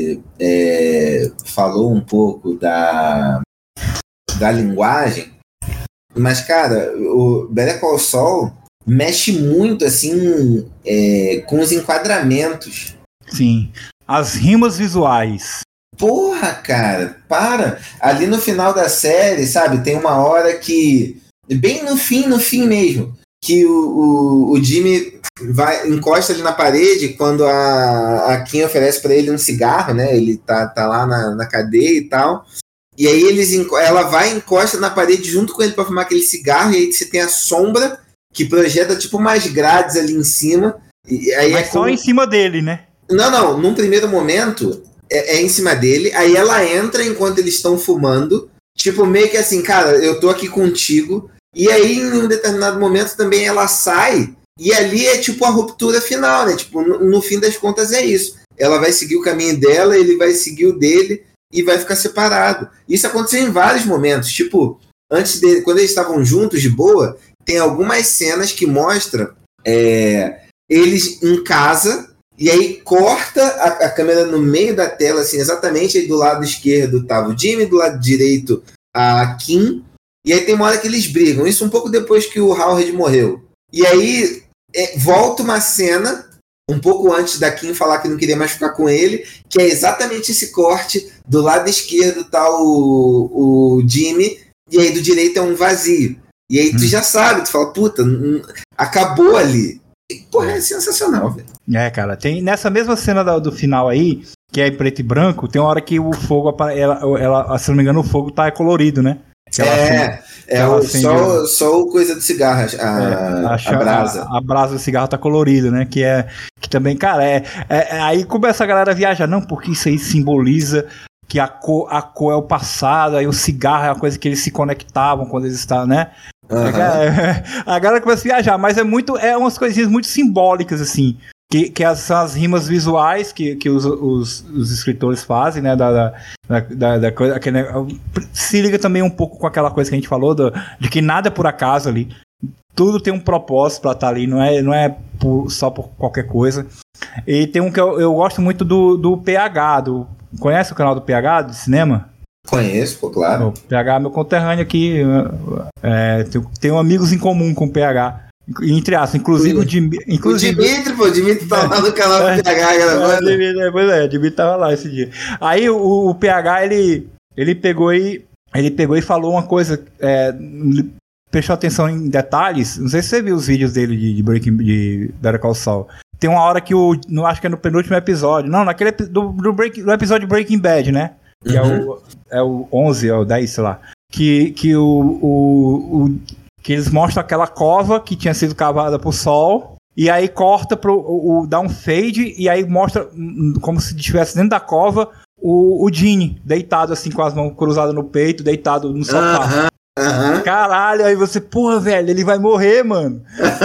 [SPEAKER 2] você falou um pouco da linguagem, mas, cara, o Better Call Saul, mexe muito, assim, com os enquadramentos.
[SPEAKER 1] Sim. As rimas visuais.
[SPEAKER 2] Porra, cara, para. Ali no final da série, sabe, tem uma hora que, bem no fim mesmo, que o Jimmy encosta ali na parede quando a Kim oferece pra ele um cigarro, né? Ele tá lá na cadeia e tal. E aí ela vai e encosta na parede junto com ele pra fumar aquele cigarro, e aí você tem a sombra que projeta tipo umas grades ali em cima. E aí
[SPEAKER 1] mas só em cima dele, né?
[SPEAKER 2] Não, num primeiro momento é em cima dele, aí ela entra enquanto eles estão fumando, tipo meio que assim, cara, eu tô aqui contigo, e aí em um determinado momento também ela sai, e ali é tipo a ruptura final, né? Tipo, no fim das contas é isso. Ela vai seguir o caminho dela, ele vai seguir o dele, e vai ficar separado. Isso aconteceu em vários momentos, tipo, quando eles estavam juntos de boa, tem algumas cenas que mostram eles em casa, e aí corta a câmera no meio da tela, assim, exatamente, aí do lado esquerdo tava o Jimmy, do lado direito a Kim, e aí tem uma hora que eles brigam, isso um pouco depois que o Howard morreu. E aí volta uma cena, um pouco antes da Kim falar que não queria mais ficar com ele, que é exatamente esse corte, do lado esquerdo tá o Jimmy, e aí do direito é um vazio. E aí tu já sabe, tu fala, puta, acabou ali. E, porra, é sensacional, velho.
[SPEAKER 1] Cara, tem nessa mesma cena do final aí, que é em preto e branco, tem uma hora que o fogo, ela, se não me engano, o fogo tá colorido, né?
[SPEAKER 2] Só o coisa do cigarro, a brasa.
[SPEAKER 1] A brasa do cigarro tá colorida, né? Que também, cara, aí começa a galera a viajar, não, porque isso aí simboliza que a cor é o passado, aí o cigarro é a coisa que eles se conectavam quando eles estavam, né? Uhum. A galera começa a viajar, mas é umas coisinhas muito simbólicas, assim, que são as rimas visuais que os escritores fazem, né? Da coisa, se liga também um pouco com aquela coisa que a gente falou, de que nada é por acaso ali. Tudo tem um propósito pra estar ali, não é só por qualquer coisa. E tem um que eu gosto muito do PH, conhece o canal do PH de cinema?
[SPEAKER 2] Conheço, pô, claro.
[SPEAKER 1] O PH é meu conterrâneo aqui, tenho amigos em comum com o PH, entre aspas, inclusive o Dimitri.
[SPEAKER 2] O Dimitri tá lá no canal do PH gravando.
[SPEAKER 1] O Dimitri tava lá esse dia. Aí o PH, ele pegou e falou uma coisa, prestou atenção em detalhes, não sei se você viu os vídeos dele de Better Call Saul. Tem uma hora que acho que é no penúltimo episódio, não, naquele do episódio Breaking Bad, né? Que é o 11, é o 10, sei lá. Que eles mostram aquela cova que tinha sido cavada por Sol, e aí corta dá um fade, e aí mostra como se estivesse dentro da cova o Gene, deitado assim, com as mãos cruzadas no peito, deitado no sofá. Caralho, aí você, porra, velho, ele vai morrer, mano.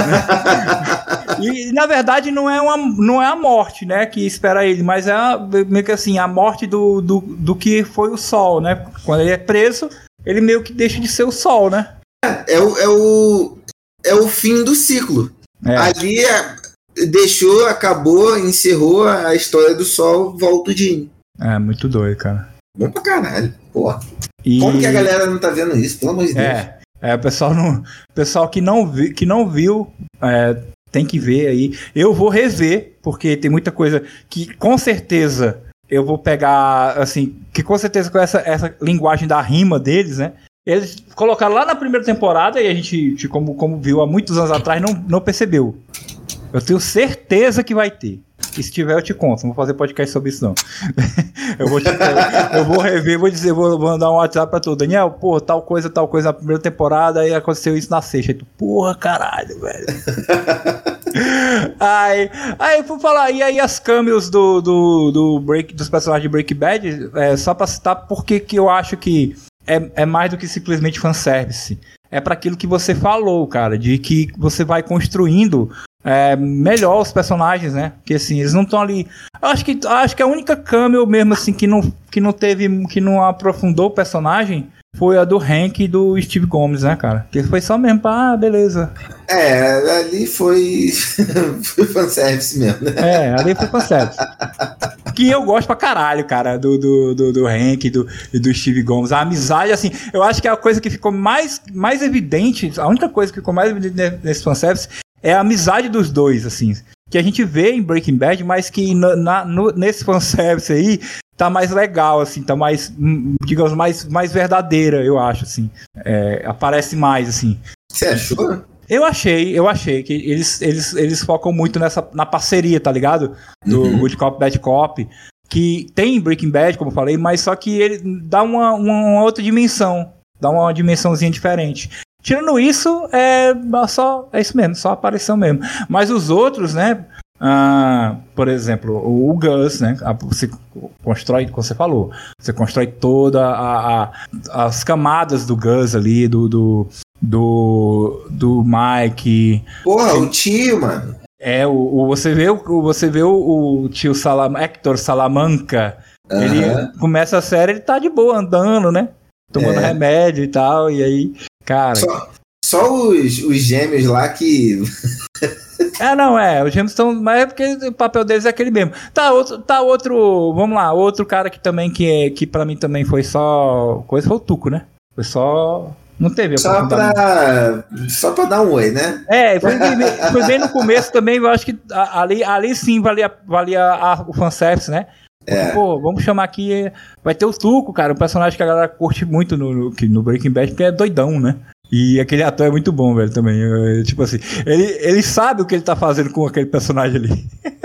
[SPEAKER 1] E na verdade não é a morte, né, que espera ele, mas é meio que assim, a morte do que foi o Sol, né? Quando ele é preso, ele meio que deixa de ser o Sol, né?
[SPEAKER 2] É o fim do ciclo. Ali acabou, encerrou a história do Sol, volta o Jimmy.
[SPEAKER 1] Muito doido, cara.
[SPEAKER 2] Bom pra caralho, porra. Como que a galera não tá vendo isso, pelo amor de Deus?
[SPEAKER 1] O pessoal que não viu, tem que ver aí. Eu vou rever, porque tem muita coisa que com certeza eu vou pegar, assim, que com certeza com essa linguagem da rima deles, né? Eles colocaram lá na primeira temporada e a gente como viu há muitos anos atrás, não percebeu. Eu tenho certeza que vai ter. E se tiver, eu te conto. Não vou fazer podcast sobre isso, não. Eu vou rever, vou mandar um WhatsApp pra tu. Daniel, porra, tal coisa na primeira temporada, aí aconteceu isso na sexta. Aí tu, porra, caralho, velho. Aí eu fui falar, e aí as cameos dos personagens de Breaking Bad, só pra citar, porque que eu acho que é mais do que simplesmente fanservice. É pra aquilo que você falou, cara, de que você vai construindo melhor os personagens, né? Porque assim, eles não estão ali. Acho que a única cameo mesmo assim que não aprofundou o personagem foi a do Hank e do Steve Gomes, né, cara? Que foi só mesmo pra, beleza.
[SPEAKER 2] Ali foi fanservice mesmo, né?
[SPEAKER 1] Ali foi fanservice. Que eu gosto pra caralho, cara, do Hank e do Steve Gomes. A amizade, assim, eu acho que a coisa que ficou mais evidente, a única coisa que ficou mais evidente nesse fanservice é a amizade dos dois, assim, que a gente vê em Breaking Bad, mas que nesse fanservice aí tá mais legal, assim, tá mais, digamos, mais verdadeira, eu acho, assim. Aparece mais, assim.
[SPEAKER 2] Você achou?
[SPEAKER 1] Eu achei que eles focam muito na parceria, tá ligado? Do Good Cop, Bad Cop, que tem Breaking Bad, como eu falei, mas só que ele dá uma outra dimensão, dá uma dimensãozinha diferente. Tirando isso, é isso mesmo, só aparição mesmo. Mas os outros, né? Por exemplo, o Gus, né? Você constrói, como você falou, você constrói toda as camadas do Gus ali, do Mike.
[SPEAKER 2] Porra, o tio, mano.
[SPEAKER 1] Você vê o tio Hector Salamanca. Ele começa a série, ele tá de boa andando, né? Tomando remédio e tal, e aí, cara.
[SPEAKER 2] Só os gêmeos lá que.
[SPEAKER 1] Os gêmeos estão. Mas é porque o papel deles é aquele mesmo. Tá outro. Vamos lá, outro cara que também, que pra mim também foi só. Coisa foi o Tuco, né? Foi só. Não teve
[SPEAKER 2] só pra dar um oi, né?
[SPEAKER 1] Foi bem no começo também, eu acho que ali sim valia o fanservice, né? Pô, vamos chamar aqui, vai ter o Tuco, cara, um personagem que a galera curte muito no Breaking Bad, porque é doidão, né? E aquele ator é muito bom, velho, também. Tipo assim, ele sabe o que ele tá fazendo com aquele personagem ali.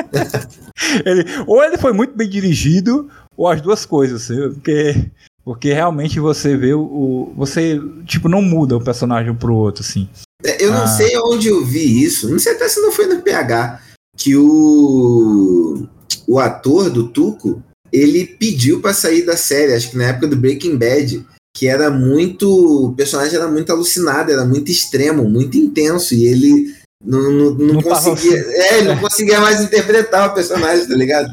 [SPEAKER 1] Ou ele foi muito bem dirigido, ou as duas coisas, porque realmente você vê você, tipo, não muda o personagem pro outro, assim.
[SPEAKER 2] Eu não sei onde eu vi isso, não sei até se não foi no PH, que o ator do Tuco, ele pediu pra sair da série, acho que na época do Breaking Bad, que era muito... O personagem era muito alucinado, era muito extremo, muito intenso, e ele não conseguia... ele não conseguia mais interpretar o personagem, tá ligado?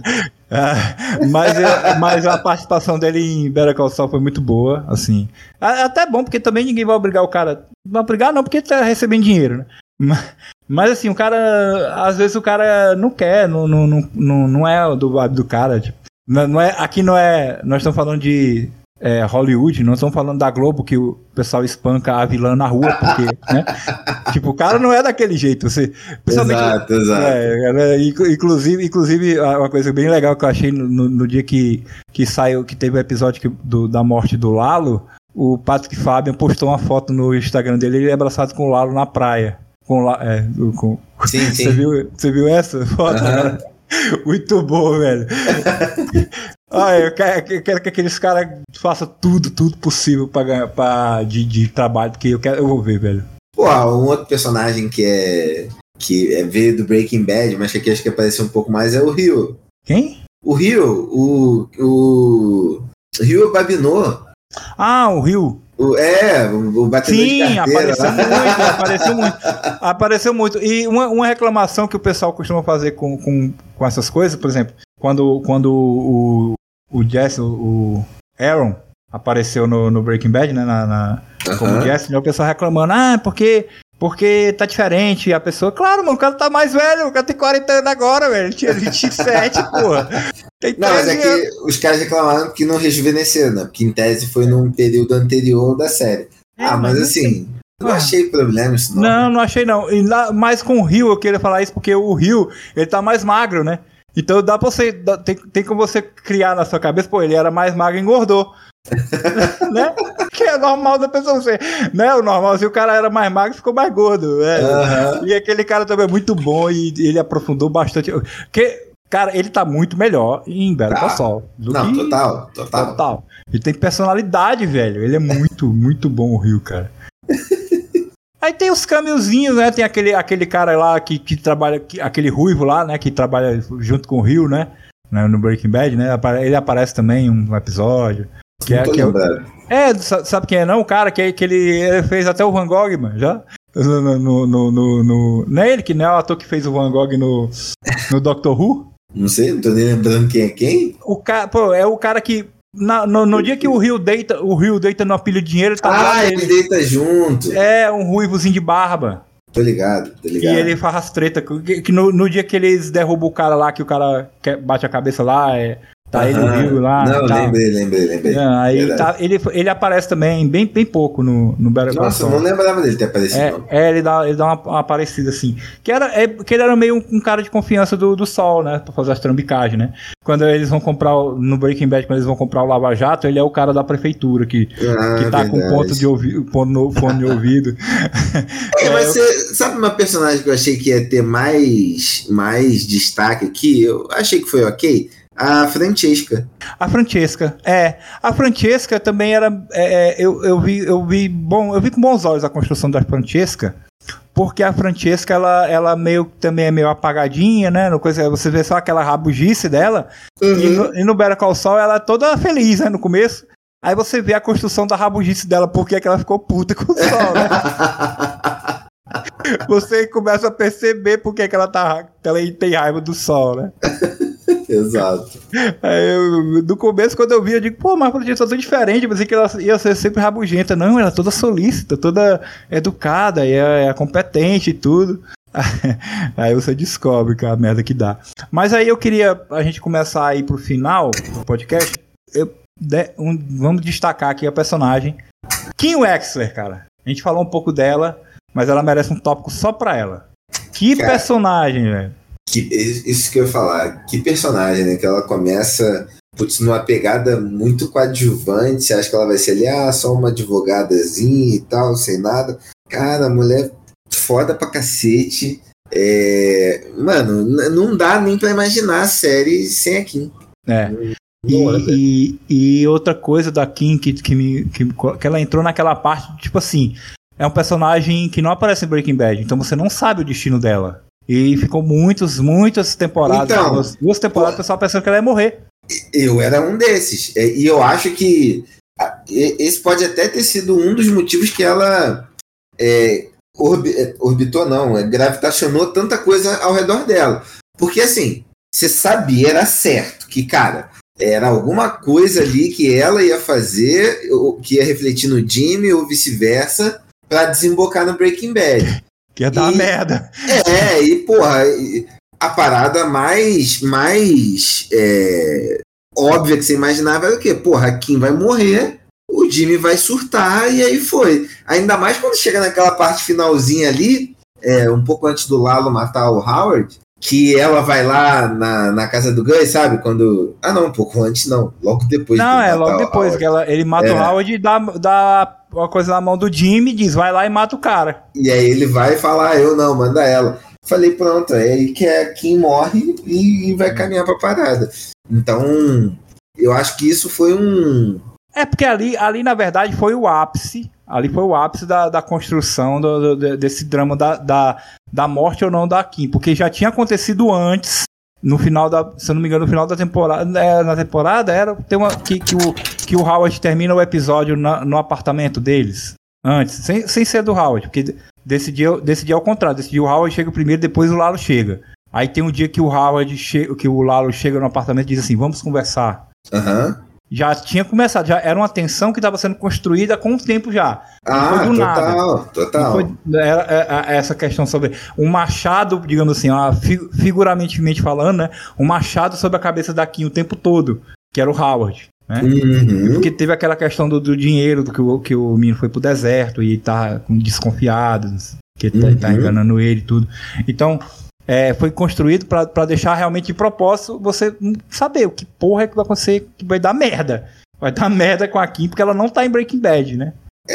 [SPEAKER 1] Mas a participação dele em Better Call Saul foi muito boa, assim. Até bom, porque também ninguém vai obrigar o cara... Não vai obrigar não, porque ele tá recebendo dinheiro, né? Mas assim, o cara... Às vezes o cara não quer, não é do cara, tipo... Aqui não é... Nós estamos falando de... Hollywood, não estamos falando da Globo que o pessoal espanca a vilã na rua, porque, né? Tipo, o cara não é daquele jeito.
[SPEAKER 2] Exato.
[SPEAKER 1] Inclusive, uma coisa bem legal que eu achei no dia que saiu, que teve o episódio da morte do Lalo, o Patrick Fabian postou uma foto no Instagram dele, ele é abraçado com o Lalo na praia.
[SPEAKER 2] Sim.
[SPEAKER 1] Você viu essa foto? Muito bom, velho. Eu quero que aqueles caras façam tudo possível pra ganhar de trabalho, porque eu vou ver, velho.
[SPEAKER 2] Pô, um outro personagem que veio do Breaking Bad, mas que aqui acho que apareceu um pouco mais, é o Rio.
[SPEAKER 1] Quem?
[SPEAKER 2] O Rio, o Rio Babinot.
[SPEAKER 1] O Rio.
[SPEAKER 2] O batedor de carteira.
[SPEAKER 1] Sim, apareceu muito. E uma reclamação que o pessoal costuma fazer com essas coisas, por exemplo, quando o Jesse, o Aaron, apareceu no Breaking Bad, né, como Jesse, o pessoal reclamando, porque tá diferente a pessoa. Claro, mano, o cara tá mais velho, o cara tem 40 anos agora, velho, ele tinha 27, porra.
[SPEAKER 2] Não, mas é que os caras reclamaram que não rejuvenesceram, né, porque em tese foi num período anterior da série. Mas assim, eu não achei problema isso não.
[SPEAKER 1] Não achei não. Mas com o Rio eu queria falar isso, porque o Rio, ele tá mais magro, né? Então dá pra você. Tem como você criar na sua cabeça, pô, ele era mais magro e engordou. Né? Que é normal da pessoa ser. Né? O normal, se o cara era mais magro, ficou mais gordo. E aquele cara também é muito bom e ele aprofundou bastante. Porque, cara, ele tá muito melhor em Better Call Saul. Total. Ele tem personalidade, velho. Ele é muito, muito bom, o Rio, cara. Aí tem os cameozinhos, né? Tem aquele cara lá que trabalha, aquele ruivo lá, né? Que trabalha junto com o Rio, né? No Breaking Bad, né? Ele aparece também em um episódio. Sabe quem é não? O cara que ele fez até o Van Gogh, mano, já? Não é ele que não é o ator que fez o Van Gogh no Doctor Who?
[SPEAKER 2] Não sei, não tô nem lembrando quem é quem.
[SPEAKER 1] É o cara que... No dia que o Rio deita no pilha de dinheiro, ele tá
[SPEAKER 2] ele deita junto.
[SPEAKER 1] Um ruivozinho de barba.
[SPEAKER 2] Tô ligado.
[SPEAKER 1] E ele faz as tretas. Que no dia que eles derrubam o cara lá, que o cara bate a cabeça lá, Tá ele vivo lá.
[SPEAKER 2] Não,
[SPEAKER 1] tá.
[SPEAKER 2] lembrei.
[SPEAKER 1] Aí tá, ele aparece também bem pouco no Better Call Saul.
[SPEAKER 2] Nossa, eu não lembrava dele ter aparecido.
[SPEAKER 1] Ele dá uma aparecida assim. Que ele era meio um cara de confiança do Saul, né? Pra fazer as trambicagens, né? Quando eles vão comprar, no Breaking Bad, quando eles vão comprar o Lava Jato, ele é o cara da prefeitura que tá com ponto de ouvido, fone de ouvido.
[SPEAKER 2] Mas sabe uma personagem que eu achei que ia ter mais destaque aqui? Eu achei que foi ok. A Francesca.
[SPEAKER 1] A Francesca também era. Eu vi com bons olhos a construção da Francesca, porque a Francesca ela também é meio apagadinha, né? Você vê só aquela rabugice dela, e no Better Call Saul ela é toda feliz, né? No começo. Aí você vê a construção da rabugice dela, porque é que ela ficou puta com o Saul, né? Você começa a perceber porque que ela tem raiva do Saul, né?
[SPEAKER 2] Exato.
[SPEAKER 1] No começo, quando eu vi, eu digo, pô, mas a Francesca é tão diferente, eu pensei que ela ia ser sempre rabugenta. Não, ela é toda solícita, toda educada, e é competente e tudo. Aí você descobre que é a merda que dá. Mas aí eu queria a gente começar a ir pro final do podcast. Vamos destacar aqui a personagem Kim Wexler, cara. A gente falou um pouco dela, mas ela merece um tópico só pra ela. Que personagem, velho.
[SPEAKER 2] Isso que eu ia falar, que personagem, né? Que ela começa numa pegada muito coadjuvante. Você acha que ela vai ser ali, só uma advogadazinha e tal, sem nada. Cara, mulher foda pra cacete. Mano, não dá nem pra imaginar a série sem a Kim.
[SPEAKER 1] E outra coisa da Kim que ela entrou naquela parte, tipo assim, é um personagem que não aparece em Breaking Bad, então você não sabe o destino dela. E ficou muitas temporadas. Então, 2 temporadas, o pessoal pensando que ela ia morrer.
[SPEAKER 2] Eu era um desses. E eu acho que esse pode até ter sido um dos motivos que ela orbitou, gravitacionou tanta coisa ao redor dela. Porque, assim, você sabia, era certo, que, cara, era alguma coisa ali que ela ia fazer, que ia refletir no Jimmy ou vice-versa, pra desembocar no Breaking Bad.
[SPEAKER 1] Que ia dar uma merda.
[SPEAKER 2] Porra, a parada mais óbvia que você imaginava era o quê? Porra, a Kim vai morrer, o Jimmy vai surtar, e aí foi. Ainda mais quando chega naquela parte finalzinha ali, um pouco antes do Lalo matar o Howard, que ela vai lá na casa do Gus, sabe? Quando... não, um pouco antes não, logo depois.
[SPEAKER 1] Não, logo depois, que ele mata o Howard e dá uma coisa na mão do Jimmy, diz, vai lá e mata o cara.
[SPEAKER 2] E aí ele vai falar, eu não, manda ela. Falei, pronto, é aí que a Kim morre e vai caminhar pra parada. Então, eu acho que isso foi um...
[SPEAKER 1] porque ali na verdade foi o ápice. Ali foi o ápice da construção desse drama da morte ou não da Kim. Porque já tinha acontecido antes, no final se eu não me engano, no final da temporada. Na temporada era que o Howard termina o episódio no apartamento deles. Antes, sem ser do Howard. Porque desse dia ao contrário. Desse dia o Howard chega primeiro, depois o Lalo chega. Aí tem um dia que o Lalo chega no apartamento e diz assim, vamos conversar. Já tinha começado, já era uma tensão que estava sendo construída com o tempo já. Não foi do nada.
[SPEAKER 2] Total.
[SPEAKER 1] Era essa questão sobre um machado, digamos assim, figurativamente falando, né? Um machado sobre a cabeça da Kim o tempo todo, que era o Howard. Né? Porque teve aquela questão do dinheiro, que o menino foi pro deserto e tá desconfiado, que tá enganando ele e tudo. Então... foi construído pra deixar realmente de propósito você saber o que porra é que vai acontecer, que vai dar merda. Vai dar merda com a Kim, porque ela não tá em Breaking Bad, né?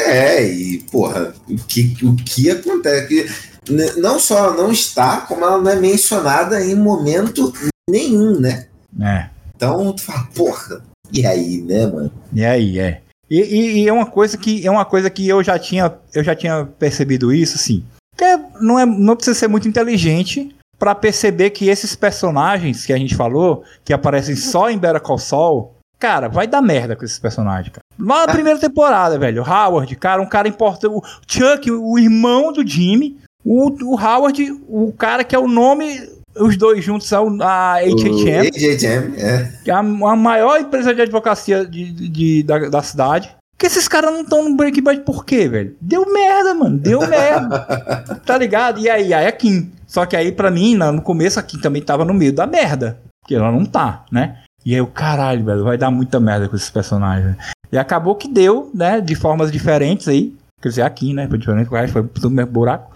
[SPEAKER 2] E porra, o que acontece? Que não só não está, como ela não é mencionada em momento nenhum, né? Então, tu fala, porra, e aí, né, mano?
[SPEAKER 1] E aí, E é uma coisa que eu já tinha percebido isso, assim. Que não precisa ser muito inteligente pra perceber que esses personagens que a gente falou, que aparecem só em Better Call Saul, cara, vai dar merda com esses personagens, cara. Lá na primeira temporada, velho, o Howard, cara, um cara importante, o Chuck, o irmão do Jimmy, o Howard, o cara que é o nome, os dois juntos, a HHM, que é a maior empresa de advocacia da cidade. Porque esses caras não estão no Breaking Bad por quê, velho? Deu merda, mano. Deu merda. Tá ligado? E aí a Kim. Só que aí, pra mim, no começo, a Kim também tava no meio da merda. Porque ela não tá, né? E aí caralho, velho, vai dar muita merda com esses personagens. E acabou que deu, né, de formas diferentes aí. Quer dizer, aqui, né, foi diferente, foi tudo mesmo buraco.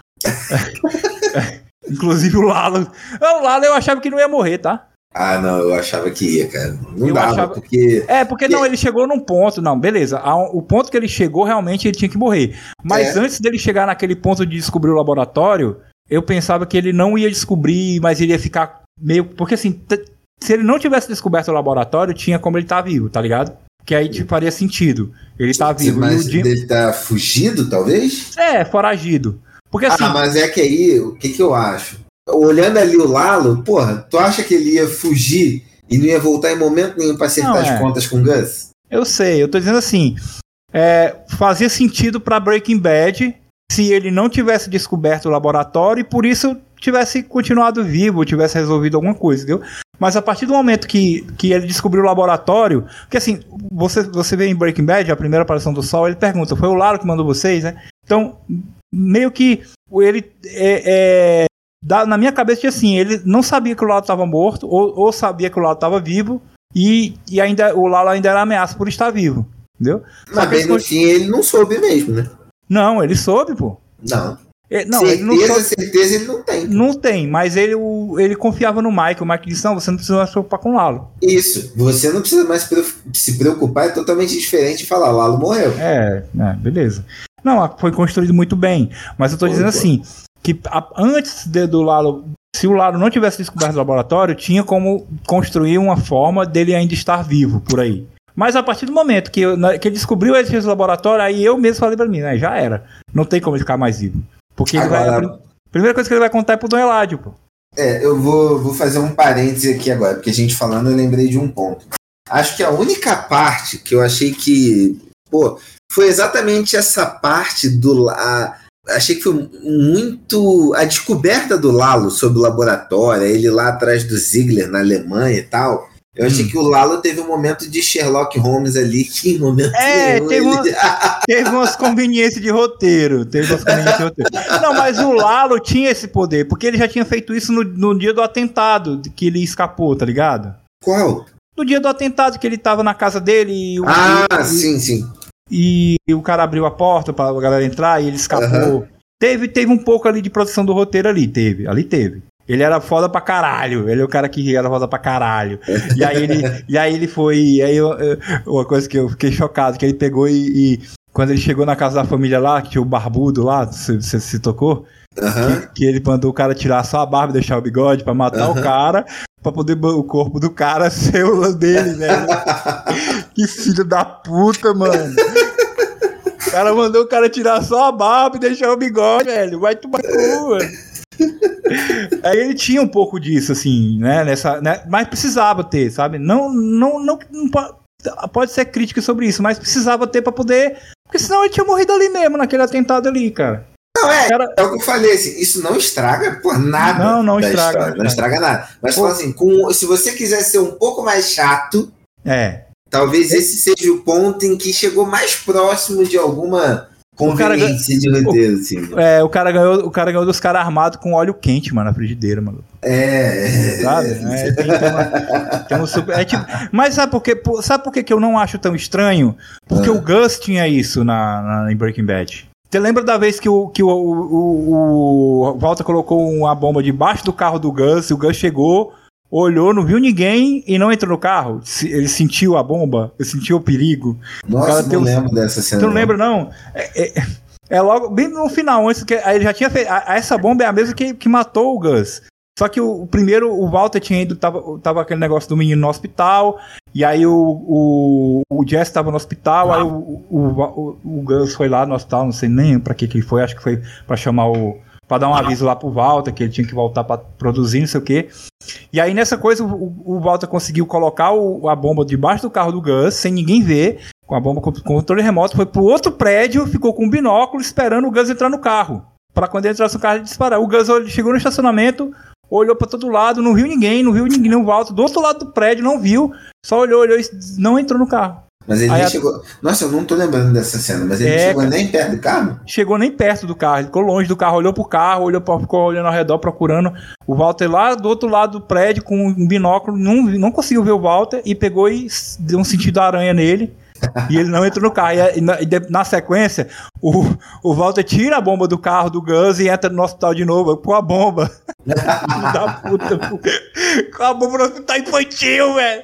[SPEAKER 1] Inclusive o Lalo. O Lalo eu achava que não ia morrer, tá?
[SPEAKER 2] Ah, não, eu achava que ia, cara. Não dava, porque...
[SPEAKER 1] porque não, ele chegou num ponto, não, beleza. O ponto que ele chegou, realmente, ele tinha que morrer. Mas antes dele chegar naquele ponto de descobrir o laboratório, eu pensava que ele não ia descobrir, mas ele ia ficar meio... Porque, assim, se ele não tivesse descoberto o laboratório, tinha como ele tá vivo, tá ligado? Que aí faria sentido. Ele tá vivo.
[SPEAKER 2] Mas ele tá fugido, talvez?
[SPEAKER 1] Foragido. Porque, assim...
[SPEAKER 2] mas é que aí, o que eu acho? Olhando ali o Lalo, porra, tu acha que ele ia fugir e não ia voltar em momento nenhum pra acertar as contas com o Gus?
[SPEAKER 1] Eu sei, eu tô dizendo assim, fazia sentido pra Breaking Bad se ele não tivesse descoberto o laboratório e por isso tivesse continuado vivo, tivesse resolvido alguma coisa, entendeu? Mas a partir do momento que ele descobriu o laboratório, porque assim, você vê em Breaking Bad, a primeira aparição do Sol, ele pergunta, foi o Lalo que mandou vocês, né? Então, meio que ele na minha cabeça tinha assim, ele não sabia que o Lalo estava morto, ou sabia que o Lalo estava vivo, e ainda, o Lalo ainda era ameaça por estar vivo, entendeu?
[SPEAKER 2] Mas bem no fim ele não soube mesmo, né?
[SPEAKER 1] Não, ele soube, pô.
[SPEAKER 2] Não.
[SPEAKER 1] Certeza
[SPEAKER 2] ele não tem.
[SPEAKER 1] Não tem, mas ele confiava no Mike. O Mike disse, não, você não precisa mais se preocupar com o Lalo.
[SPEAKER 2] Isso, você não precisa mais se preocupar, é totalmente diferente de falar, Lalo morreu.
[SPEAKER 1] Beleza. Não, foi construído muito bem, mas eu tô dizendo assim, que antes do Lalo, se o Lalo não tivesse descoberto o laboratório, tinha como construir uma forma dele ainda estar vivo por aí. Mas a partir do momento que ele descobriu esse laboratório, aí eu mesmo falei pra mim, né, já era. Não tem como ele ficar mais vivo. Porque a primeira coisa que ele vai contar é pro Dom Eladio, pô.
[SPEAKER 2] Eu vou fazer um parêntese aqui agora, porque a gente falando, eu lembrei de um ponto. Acho que a única parte que eu achei que, foi exatamente essa parte achei que foi muito a descoberta do Lalo sobre o laboratório, ele lá atrás do Ziegler na Alemanha e tal. Eu achei que o Lalo teve um momento de Sherlock Holmes ali, que momento
[SPEAKER 1] teve umas conveniências de roteiro. Não, mas o Lalo tinha esse poder, porque ele já tinha feito isso no dia do atentado, que ele escapou, tá ligado?
[SPEAKER 2] Qual?
[SPEAKER 1] No dia do atentado, que ele tava na casa dele
[SPEAKER 2] sim.
[SPEAKER 1] E o cara abriu a porta pra galera entrar e ele escapou. Uhum. Teve um pouco ali de produção do roteiro ali teve. Ele era foda pra caralho. Ele é o cara que era foda pra caralho. E aí ele foi... uma coisa que eu fiquei chocado, que ele pegou e quando ele chegou na casa da família lá, que tinha o barbudo lá, você se tocou?
[SPEAKER 2] Uhum.
[SPEAKER 1] Que ele mandou o cara tirar só a barba e deixar o bigode pra matar o cara, pra poder o corpo do cara ser o dele, velho. Que filho da puta, mano. O cara mandou o cara tirar só a barba e deixar o bigode, velho. Vai tomar cu, mano. Aí ele tinha um pouco disso, assim, né? Mas precisava ter, sabe? Não pode ser crítica sobre isso, mas precisava ter pra poder. Porque senão ele tinha morrido ali mesmo, naquele atentado ali, cara.
[SPEAKER 2] Não, é o que eu falei, assim, isso não estraga nada.
[SPEAKER 1] Não estraga.
[SPEAKER 2] Não estraga nada. Mas fala assim, se você quiser ser um pouco mais chato, talvez esse seja o ponto em que chegou mais próximo de alguma conveniência de roteiro, assim.
[SPEAKER 1] O cara ganhou dos caras armados com óleo quente, mano, na frigideira, mano. Sabe? Tem um super, mas sabe por que eu não acho tão estranho? Porque o Gus tinha isso em Breaking Bad. Você lembra da vez que o Walter colocou uma bomba debaixo do carro do Gus, e o Gus chegou, olhou, não viu ninguém e não entrou no carro? Ele sentiu a bomba, ele sentiu o perigo.
[SPEAKER 2] Nossa, não lembro dessa cena.
[SPEAKER 1] Você não lembra, não? É logo, bem no final, antes que aí ele já tinha feito. Essa bomba é a mesma que matou o Gus. Só que o Walter tinha ido, tava aquele negócio do menino no hospital, e aí o Jesse tava no hospital, aí o Gus foi lá no hospital, não sei nem pra que ele foi, acho que foi pra chamar pra dar um aviso lá pro Walter, que ele tinha que voltar pra produzir, não sei o quê. E aí nessa coisa o Walter conseguiu colocar a bomba debaixo do carro do Gus, sem ninguém ver, com a bomba com controle remoto, foi pro outro prédio, ficou com um binóculo esperando o Gus entrar no carro, pra quando ele entrasse no carro ele disparar. O Gus chegou no estacionamento, olhou pra todo lado, não viu ninguém, o Walter do outro lado do prédio, não viu, só olhou e não entrou no carro.
[SPEAKER 2] Mas ele nem chegou... Nossa, eu não tô lembrando dessa cena, mas ele não chegou nem perto do carro?
[SPEAKER 1] Chegou nem perto do carro, ele ficou longe do carro, olhou pro carro, ficou olhando ao redor, procurando o Walter lá do outro lado do prédio com um binóculo, não conseguiu ver o Walter e pegou e deu um sentido da aranha nele. E ele não entrou no carro. E na sequência, o Walter tira a bomba do carro do Gus e entra no hospital de novo com a bomba. Filho da puta, com a bomba no hospital infantil, velho.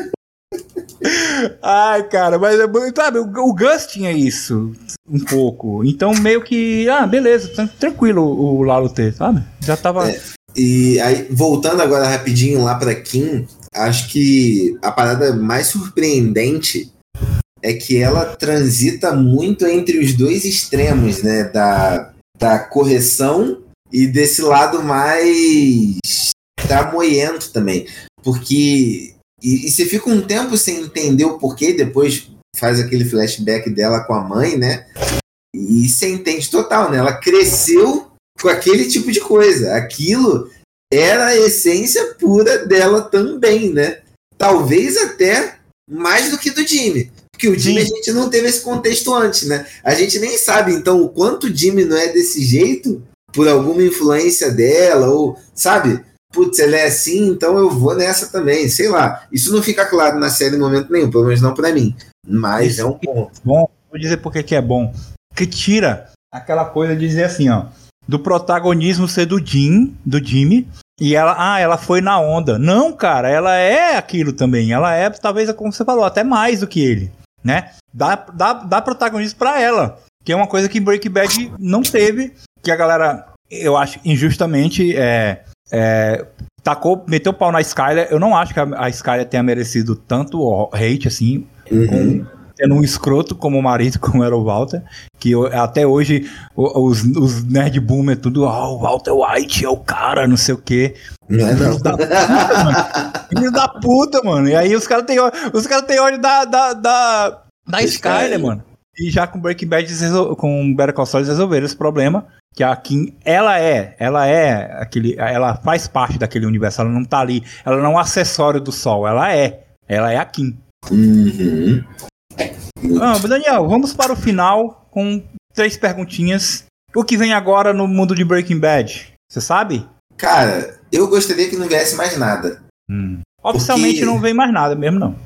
[SPEAKER 1] Ai, cara, mas sabe, o Gus tinha isso um pouco. Então, meio que, beleza, tranquilo o Lalo ter, sabe? Já tava.
[SPEAKER 2] E aí, voltando agora rapidinho lá pra Kim, acho que a parada mais surpreendente é que ela transita muito entre os dois extremos, né? Da correção e desse lado mais tramoiento também. Porque... E você fica um tempo sem entender o porquê, depois faz aquele flashback dela com a mãe, né? E você entende total, né? Ela cresceu com aquele tipo de coisa. Aquilo era a essência pura dela também, né? Talvez até mais do que do Jimmy. Porque o Jimmy, a gente não teve esse contexto antes, né? A gente nem sabe, então, o quanto o Jimmy não é desse jeito por alguma influência dela, ou, sabe? Putz, ela é assim, então eu vou nessa também, sei lá. Isso não fica claro na série em momento nenhum, pelo menos não pra mim. Mas isso é um ponto.
[SPEAKER 1] Bom, vou dizer por que é bom. Que tira aquela coisa de dizer assim, ó, do protagonismo ser do Jimmy, e ela foi na onda. Não, cara, ela é aquilo também. Ela é, talvez, como você falou, até mais do que ele, né? Dá protagonismo pra ela, que é uma coisa que Breaking Bad não teve, que a galera, eu acho, injustamente, meteu o pau na Skyler. Eu não acho que a Skyler tenha merecido tanto hate assim, tendo um escroto como o marido, como era o Walter, que até hoje os nerd boomer tudo, o Walter White é o cara, não sei o quê.
[SPEAKER 2] Não é não.
[SPEAKER 1] Filho da puta, mano. E aí os caras têm ódio da Skyler, mano. E já com Breaking Bad, com Better Call Saul, eles resolveram esse problema. Que a Kim, ela faz parte daquele universo, ela não tá ali, ela não é um acessório do Sol, ela é a Kim. Daniel, vamos para o final com 3 perguntinhas. O que vem agora no mundo de Breaking Bad? Você sabe?
[SPEAKER 2] Cara, eu gostaria que não viesse mais nada.
[SPEAKER 1] Oficialmente não vem mais nada mesmo, não.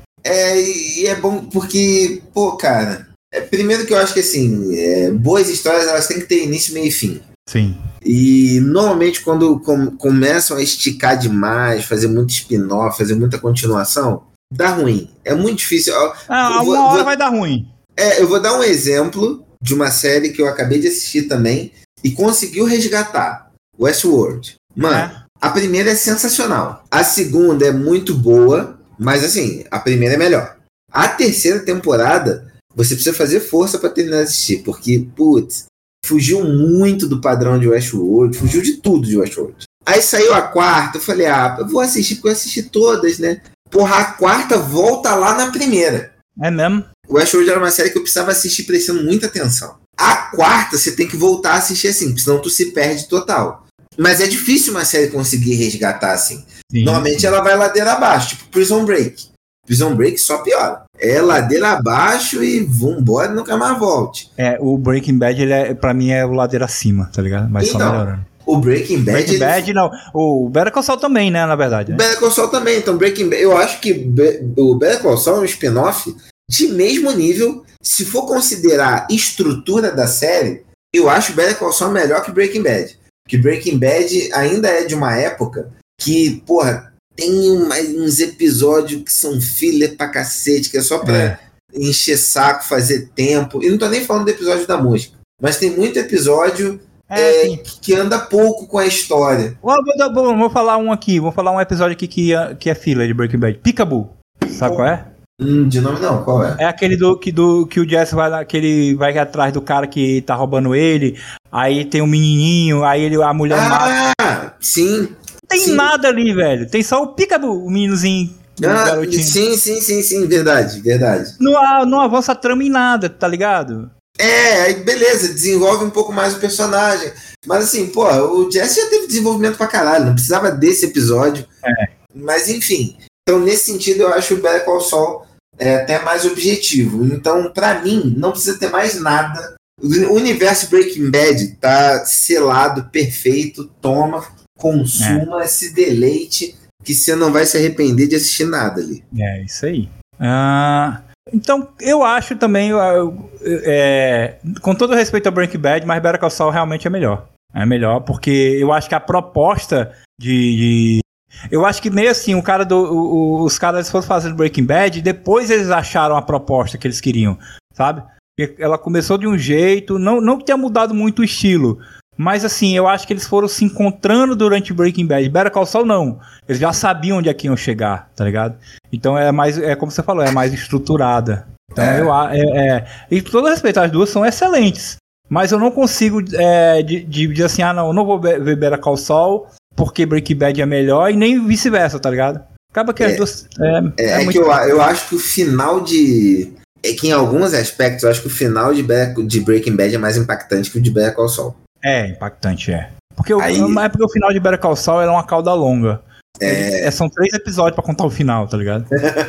[SPEAKER 2] E é bom porque, pô, cara... primeiro que eu acho que, assim, boas histórias, elas têm que ter início, meio e fim.
[SPEAKER 1] Sim.
[SPEAKER 2] E, normalmente, quando começam a esticar demais, fazer muito spin-off, fazer muita continuação, dá ruim. É muito difícil.
[SPEAKER 1] Uma hora vai dar ruim.
[SPEAKER 2] Eu vou dar um exemplo de uma série que eu acabei de assistir também e conseguiu resgatar. Westworld. Mano, a primeira é sensacional. A segunda é muito boa, mas, assim, a primeira é melhor. A terceira temporada... Você precisa fazer força pra terminar de assistir, porque, putz, fugiu muito do padrão de Westworld, fugiu de tudo de Westworld. Aí saiu a quarta, eu falei, eu vou assistir porque eu assisti todas, né? Porra, a quarta volta lá na primeira.
[SPEAKER 1] É mesmo?
[SPEAKER 2] O Westworld era uma série que eu precisava assistir prestando muita atenção. A quarta você tem que voltar a assistir assim, porque senão tu se perde total. Mas é difícil uma série conseguir resgatar assim. Sim. Normalmente ela vai ladeira abaixo, tipo Prison Break. Prison Break só piora. É ladeira abaixo e vambora, nunca mais volte.
[SPEAKER 1] O Breaking Bad, pra mim, é o ladeira acima, tá ligado? Mas então, só melhorando.
[SPEAKER 2] O Breaking Bad...
[SPEAKER 1] não. O Better Call Saul também, né, na verdade.
[SPEAKER 2] O Better Call Saul também. Então, Breaking Bad... Eu acho que o Better Call Saul é um spin-off de mesmo nível. Se for considerar estrutura da série, eu acho Better Call Saul melhor que Breaking Bad. Porque Breaking Bad ainda é de uma época que, porra... Tem uns episódios que são filler pra cacete, que é só pra encher saco, fazer tempo. E não tô nem falando do episódio da música. Mas tem muito episódio que anda pouco com a história.
[SPEAKER 1] Vou falar um aqui. Vou falar um episódio aqui que é filler de Breaking Bad. Peekaboo. Sabe qual é?
[SPEAKER 2] De nome não, qual é?
[SPEAKER 1] É aquele que o Jesse vai atrás do cara que tá roubando ele. Aí tem um menininho, aí a mulher mata.
[SPEAKER 2] Sim.
[SPEAKER 1] Tem nada ali, velho. Tem só o Peekaboo, o meninozinho. Garotinho.
[SPEAKER 2] Sim, verdade.
[SPEAKER 1] Não avança a trama em nada, tá ligado?
[SPEAKER 2] Aí beleza, desenvolve um pouco mais o personagem. Mas assim, pô, o Jesse já teve desenvolvimento pra caralho, não precisava desse episódio. Mas enfim, então nesse sentido eu acho o Better Call Saul é até mais objetivo. Então, pra mim, não precisa ter mais nada. O universo Breaking Bad tá selado, perfeito. Toma, consuma, se deleite, que você não vai se arrepender de assistir nada ali.
[SPEAKER 1] É, isso aí. Então, eu acho também, com todo respeito ao Breaking Bad, mas Better Call Saul realmente é melhor. É melhor, porque eu acho que a proposta eu acho que meio assim, os caras foram fazendo Breaking Bad, depois eles acharam a proposta que eles queriam, sabe? Ela começou de um jeito, não que tenha mudado muito o estilo, mas assim, eu acho que eles foram se encontrando durante Breaking Bad. Better Call Saul não, eles já sabiam onde é que iam chegar, tá ligado? Então como você falou, é mais estruturada. Então e com todo respeito, as duas são excelentes, mas eu não consigo dizer assim, eu não vou ver Better Call Saul porque Breaking Bad é melhor, e nem vice-versa, tá ligado? Acaba que as duas...
[SPEAKER 2] que eu acho que o final é que em alguns aspectos, eu acho que o final de Breaking Bad é mais impactante que o de Better Call Saul.
[SPEAKER 1] É, impactante, Porque porque o final de Better Call Saul é uma cauda longa. São 3 episódios pra contar o final, tá ligado?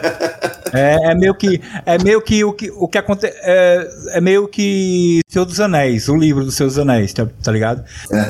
[SPEAKER 1] É meio que o que acontece. É meio que Senhor dos Anéis, o livro do Senhor dos Anéis, tá ligado?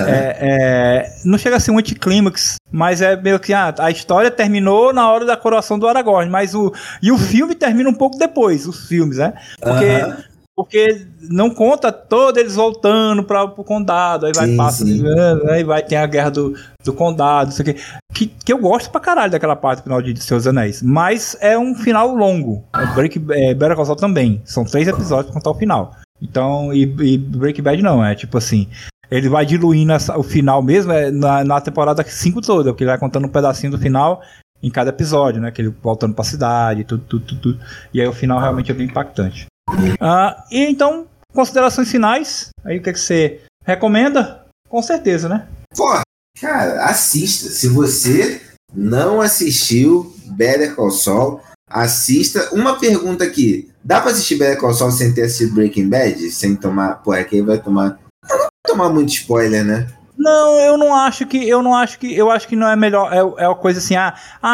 [SPEAKER 1] Uhum. Não chega a ser um anticlímax, mas é meio que a história terminou na hora da coroação do Aragorn, mas o filme termina um pouco depois, os filmes, né? Porque não conta todos eles voltando pro condado, aí aí vai ter a guerra do condado, não sei o quê. Que eu gosto pra caralho daquela parte do final de Seus Anéis, mas é um final longo. Better Call Saul também, são 3 episódios pra contar o final. Então, e Breaking Bad não, tipo assim, ele vai diluindo o final mesmo na temporada 5 toda, porque ele vai contando um pedacinho do final em cada episódio, né, que ele voltando pra cidade, tudo. E aí o final realmente é bem impactante. E então, considerações finais, aí o que você recomenda? Com certeza, né?
[SPEAKER 2] Pô, cara, assista. Se você não assistiu Better Call Saul, assista. Uma pergunta aqui: dá pra assistir Better Call Saul sem ter assistido Breaking Bad? Sem tomar... Pô, aqui vai tomar... Não vai tomar muito spoiler, né?
[SPEAKER 1] Não, eu acho que não é melhor, é uma coisa assim,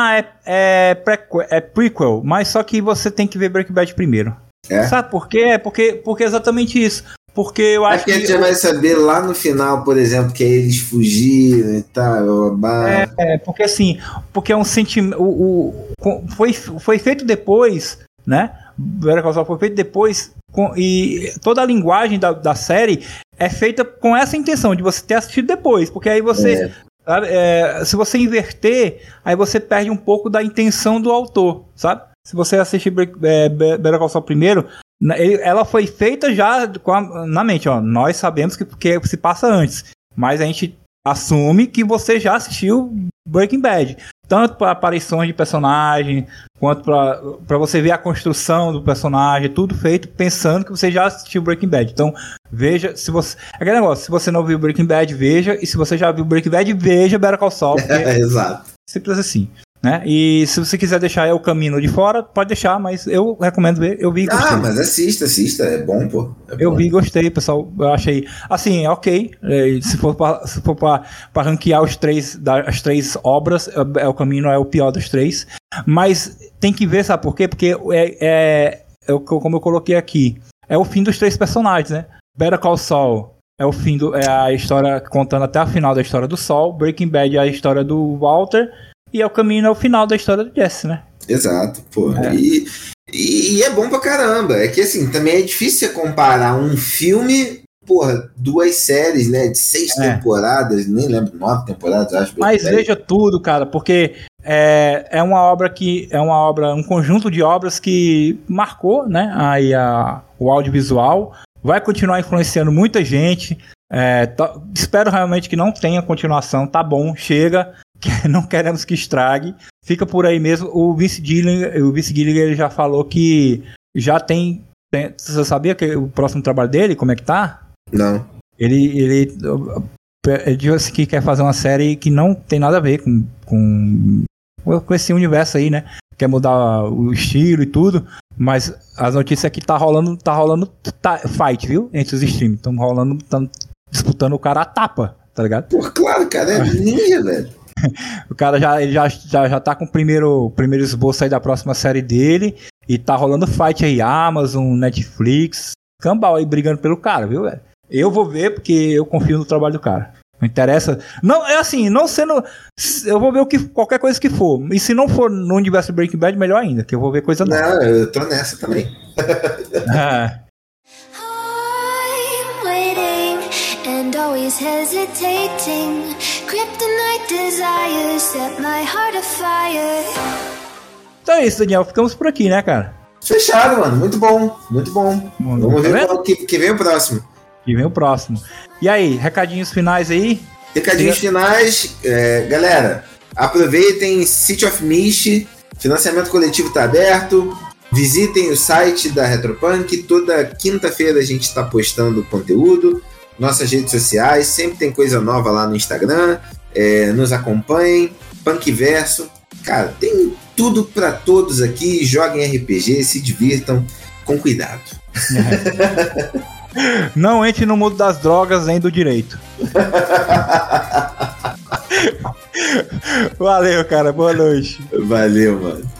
[SPEAKER 1] é prequel, mas só que você tem que ver Breaking Bad primeiro. Sabe por quê? Porque é exatamente isso. Porque eu acho que... a gente
[SPEAKER 2] vai saber lá no final, por exemplo, que eles fugiram e tal.
[SPEAKER 1] Porque assim, porque é um sentimento... Foi feito depois, né? Better Call Saul foi feito depois, e toda a linguagem da série é feita com essa intenção, de você ter assistido depois. Porque aí você... se você inverter, aí você perde um pouco da intenção do autor, sabe? Se você assistir Better Call Saul primeiro, ela foi feita já na mente, nós sabemos que se passa antes, mas a gente assume que você já assistiu Breaking Bad, tanto para aparições de personagem, quanto para você ver a construção do personagem, tudo feito pensando que você já assistiu Breaking Bad. Então, veja, se você não viu Breaking Bad, veja, e se você já viu Breaking Bad, veja Better Call Saul.
[SPEAKER 2] Exato.
[SPEAKER 1] Simples assim. Né? E se você quiser deixar o caminho de fora, pode deixar, mas eu recomendo ver. Eu vi e gostei.
[SPEAKER 2] Mas assista, é bom, pô.
[SPEAKER 1] Eu vi e gostei, pessoal. Eu achei assim, ok. Se for pra ranquear as 3 obras, o caminho não é o pior das 3. Mas tem que ver, sabe por quê? Porque como eu coloquei aqui, é o fim dos 3 personagens, né? Better Call Saul é a história contando até a final da história do Saul. Breaking Bad é a história do Walter. E é o caminho ao final da história do Jesse, né?
[SPEAKER 2] Exato, pô. E é bom pra caramba. É que assim, também é difícil você comparar um filme, 2 séries, né? De 6 temporadas, nem lembro, 9 temporadas, acho.
[SPEAKER 1] Mas veja tudo, cara, porque é uma obra um conjunto de obras que marcou, né? Aí o audiovisual. Vai continuar influenciando muita gente. Espero realmente que não tenha continuação. Tá bom, chega. Não queremos que estrague. Fica por aí mesmo. O Vince Gilligan ele já falou que já tem. Você sabia que o próximo trabalho dele, como é que tá?
[SPEAKER 2] Não.
[SPEAKER 1] Ele disse que quer fazer uma série que não tem nada a ver com esse universo aí, né? Quer mudar o estilo e tudo. Mas as notícias é que tá rolando fight, viu? Entre os streams. Estão disputando o cara a tapa, tá ligado?
[SPEAKER 2] Pô, claro, cara, é ninja, velho.
[SPEAKER 1] O cara já tá com o primeiro esboço aí da próxima série dele. E tá rolando fight aí, Amazon, Netflix, cambal aí brigando pelo cara, viu, velho? Eu vou ver porque eu confio no trabalho do cara. Não interessa. Não, é assim, não sendo. Eu vou ver qualquer coisa que for. E se não for no universo Breaking Bad, melhor ainda, que eu vou ver coisa nova.
[SPEAKER 2] Não, eu tô nessa também.
[SPEAKER 3] I'm waiting and always hesitating. Kryptonite desires set my heart afire.
[SPEAKER 1] Então é isso, Daniel. Ficamos por aqui, né, cara?
[SPEAKER 2] Fechado, mano. Muito bom. Muito bom. Vamos ver qual que vem o próximo.
[SPEAKER 1] Que vem o próximo. E aí, recadinhos finais aí?
[SPEAKER 2] Recadinhos finais. Galera, aproveitem City of Mist. Financiamento coletivo tá aberto. Visitem o site da Retropunk. Toda quinta-feira a gente está postando conteúdo. Nossas redes sociais. Sempre tem coisa nova lá no Instagram. Nos acompanhem. Punkverso. Cara, tem tudo para todos aqui. Joguem RPG, se divirtam com cuidado.
[SPEAKER 1] Não entre no mundo das drogas nem do direito. Valeu, cara. Boa noite.
[SPEAKER 2] Valeu, mano.